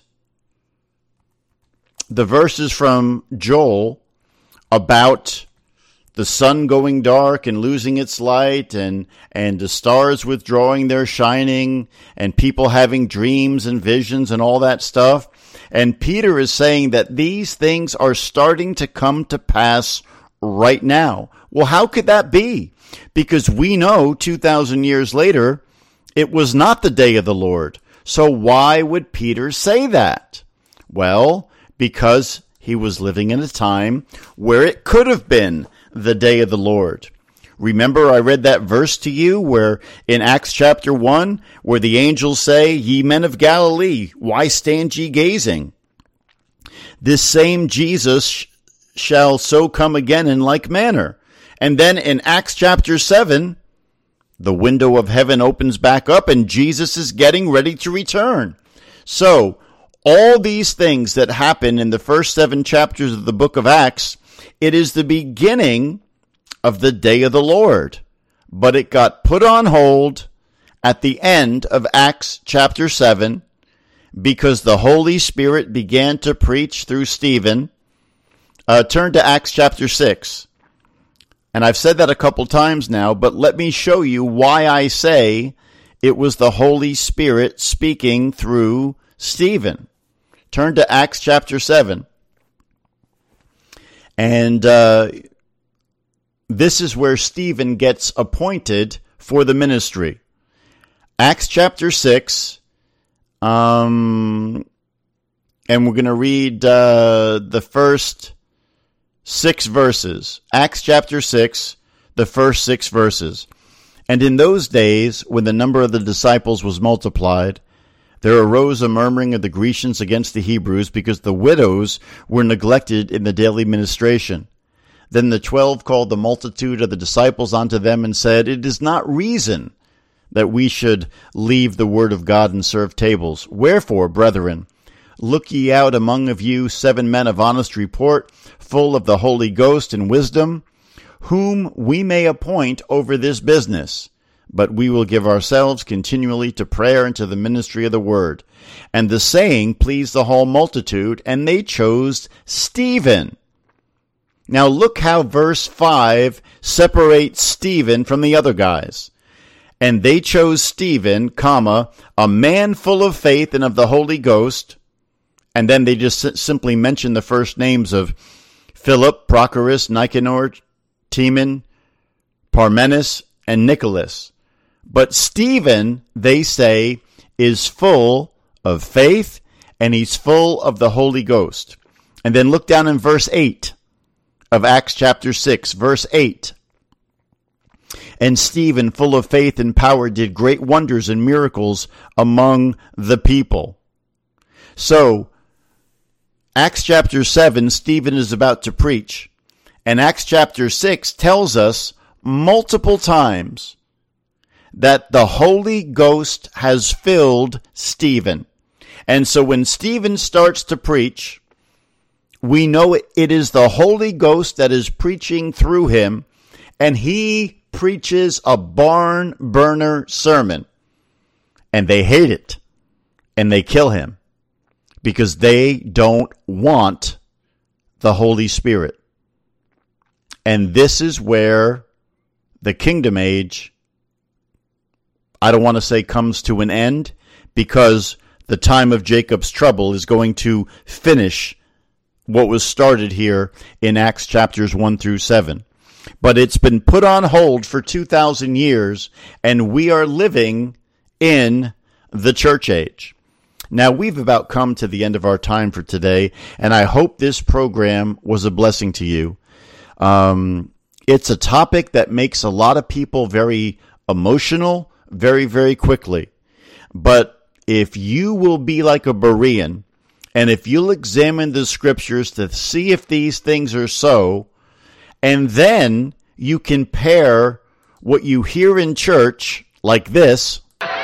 the verses from Joel about the sun going dark and losing its light, and the stars withdrawing their shining, and people having dreams and visions and all that stuff. And Peter is saying that these things are starting to come to pass right now. Well, how could that be? Because we know 2,000 years later, it was not the day of the Lord. So why would Peter say that? Well, because he was living in a time where it could have been the day of the Lord. Remember, I read that verse to you where in Acts chapter 1, where the angels say, "Ye men of Galilee, why stand ye gazing? This same Jesus shall so come again in like manner." And then in Acts chapter 7, the window of heaven opens back up and Jesus is getting ready to return. So, all these things that happen in the first 7 chapters of the book of Acts, it is the beginning of the day of the Lord. But it got put on hold at the end of Acts chapter 7 because the Holy Spirit began to preach through Stephen. Turn to Acts chapter 6. And I've said that a couple times now, but let me show you why I say it was the Holy Spirit speaking through Stephen. Turn to Acts chapter 7. And this is where Stephen gets appointed for the ministry. Acts chapter 6, and we're going to read the first 6 verses. Acts chapter 6, the first 6 verses. "And in those days, when the number of the disciples was multiplied, there arose a murmuring of the Grecians against the Hebrews, because the widows were neglected in the daily ministration. Then the 12 called the multitude of the disciples unto them and said, It is not reason that we should leave the word of God and serve tables. Wherefore, brethren, look ye out among of you 7 men of honest report, full of the Holy Ghost and wisdom, whom we may appoint over this business. But we will give ourselves continually to prayer and to the ministry of the word. And the saying pleased the whole multitude, and they chose Stephen." Now look how verse 5 separates Stephen from the other guys. "And they chose Stephen, comma, a man full of faith and of the Holy Ghost." And then they just simply mention the first names of Philip, Prochorus, Nicanor, Timon, Parmenas, and Nicholas. But Stephen, they say, is full of faith, and he's full of the Holy Ghost. And then look down in verse 8 of Acts chapter 6, verse 8. "And Stephen, full of faith and power, did great wonders and miracles among the people." So, Acts chapter 7, Stephen is about to preach. And Acts chapter 6 tells us multiple times that the Holy Ghost has filled Stephen. And so when Stephen starts to preach, we know it is the Holy Ghost that is preaching through him, and he preaches a barn burner sermon. And they hate it, and they kill him, because they don't want the Holy Spirit. And this is where the kingdom age, I don't want to say comes to an end, because the time of Jacob's trouble is going to finish what was started here in Acts chapters 1 through 7. But it's been put on hold for 2,000 years, and we are living in the church age. Now, we've about come to the end of our time for today, and I hope this program was a blessing to you. It's a topic that makes a lot of people very emotional, very, very quickly. But if you will be like a Berean, and if you'll examine the scriptures to see if these things are so, and then you compare what you hear in church, like this,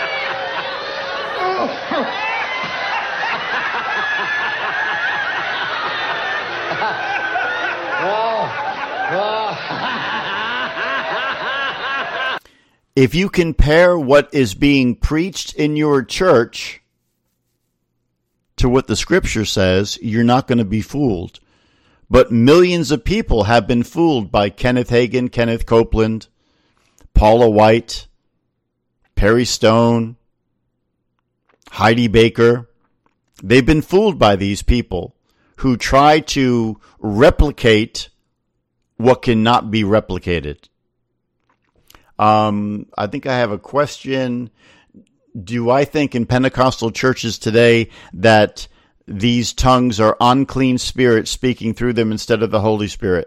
if you compare what is being preached in your church to what the scripture says, you're not going to be fooled. But millions of people have been fooled by Kenneth Hagin, Kenneth Copeland, Paula White, Perry Stone, Heidi Baker. They've been fooled by these people who try to replicate what cannot be replicated. I think I have a question. do I think in Pentecostal churches today that these tongues are unclean spirits speaking through them instead of the Holy Spirit?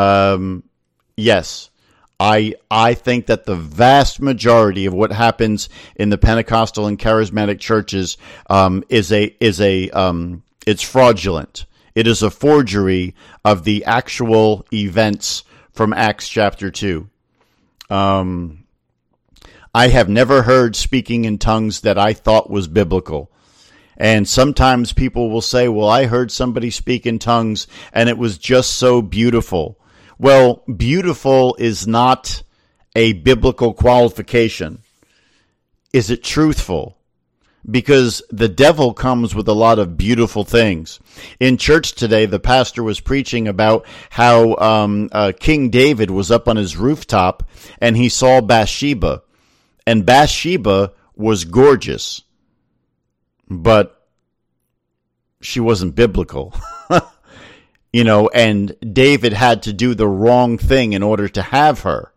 Yes. I think that the vast majority of what happens in the Pentecostal and charismatic churches it's fraudulent. It is a forgery of the actual events from Acts chapter 2. I have never heard speaking in tongues that I thought was biblical. And sometimes people will say, well, I heard somebody speak in tongues and it was just so beautiful. Well, beautiful is not a biblical qualification. Is it truthful? Because the devil comes with a lot of beautiful things. In church today, the pastor was preaching about how King David was up on his rooftop and he saw Bathsheba. And Bathsheba was gorgeous, but she wasn't biblical. And David had to do the wrong thing in order to have her.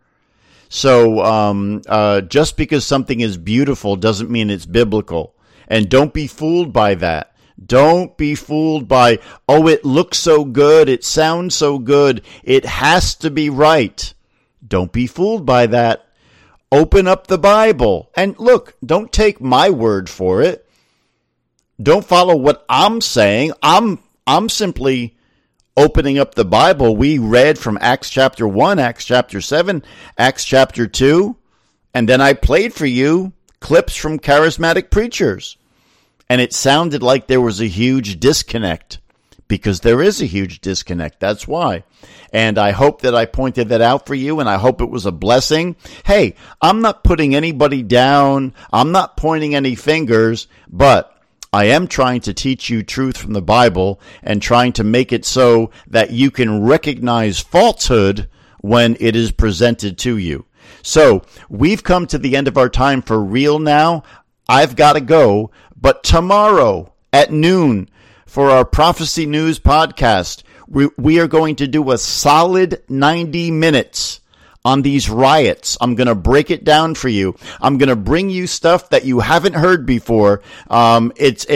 So just because something is beautiful doesn't mean it's biblical. And don't be fooled by that. Don't be fooled by, oh, it looks so good, it sounds so good, it has to be right. Don't be fooled by that. Open up the Bible. And look, don't take my word for it. Don't follow what I'm saying. I'm simply opening up the Bible. We read from Acts chapter 1, Acts chapter 7, Acts chapter 2, and then I played for you clips from charismatic preachers. And it sounded like there was a huge disconnect, because there is a huge disconnect. That's why. And I hope that I pointed that out for you, and I hope it was a blessing. Hey, I'm not putting anybody down. I'm not pointing any fingers, but I am trying to teach you truth from the Bible and trying to make it so that you can recognize falsehood when it is presented to you. So we've come to the end of our time for real now. I've got to go, but tomorrow at noon for our Prophecy News podcast, we are going to do a solid 90 minutes on these riots. I'm going to break it down for you. I'm going to bring you stuff that you haven't heard before. There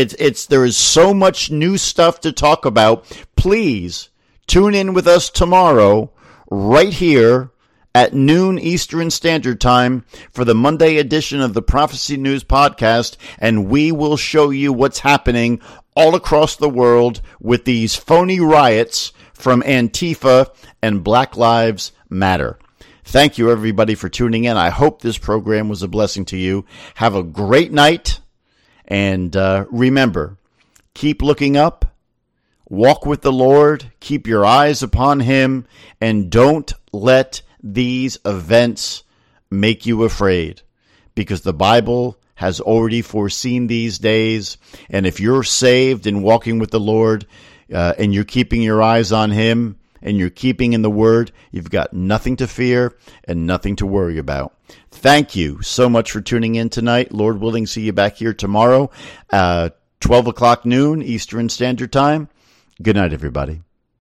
is so much new stuff to talk about. Please tune in with us tomorrow right here at noon Eastern Standard Time for the Monday edition of the Prophecy News podcast, and we will show you what's happening all across the world with these phony riots from Antifa and Black Lives Matter. Thank you, everybody, for tuning in. I hope this program was a blessing to you. Have a great night, and remember, keep looking up, walk with the Lord, keep your eyes upon Him, and don't let these events make you afraid, because the Bible has already foreseen these days. And if you're saved and walking with the Lord, and you're keeping your eyes on Him, and you're keeping in the Word, you've got nothing to fear and nothing to worry about. Thank you so much for tuning in tonight. Lord willing, see you back here tomorrow, 12 o'clock noon Eastern Standard Time. Good night, everybody.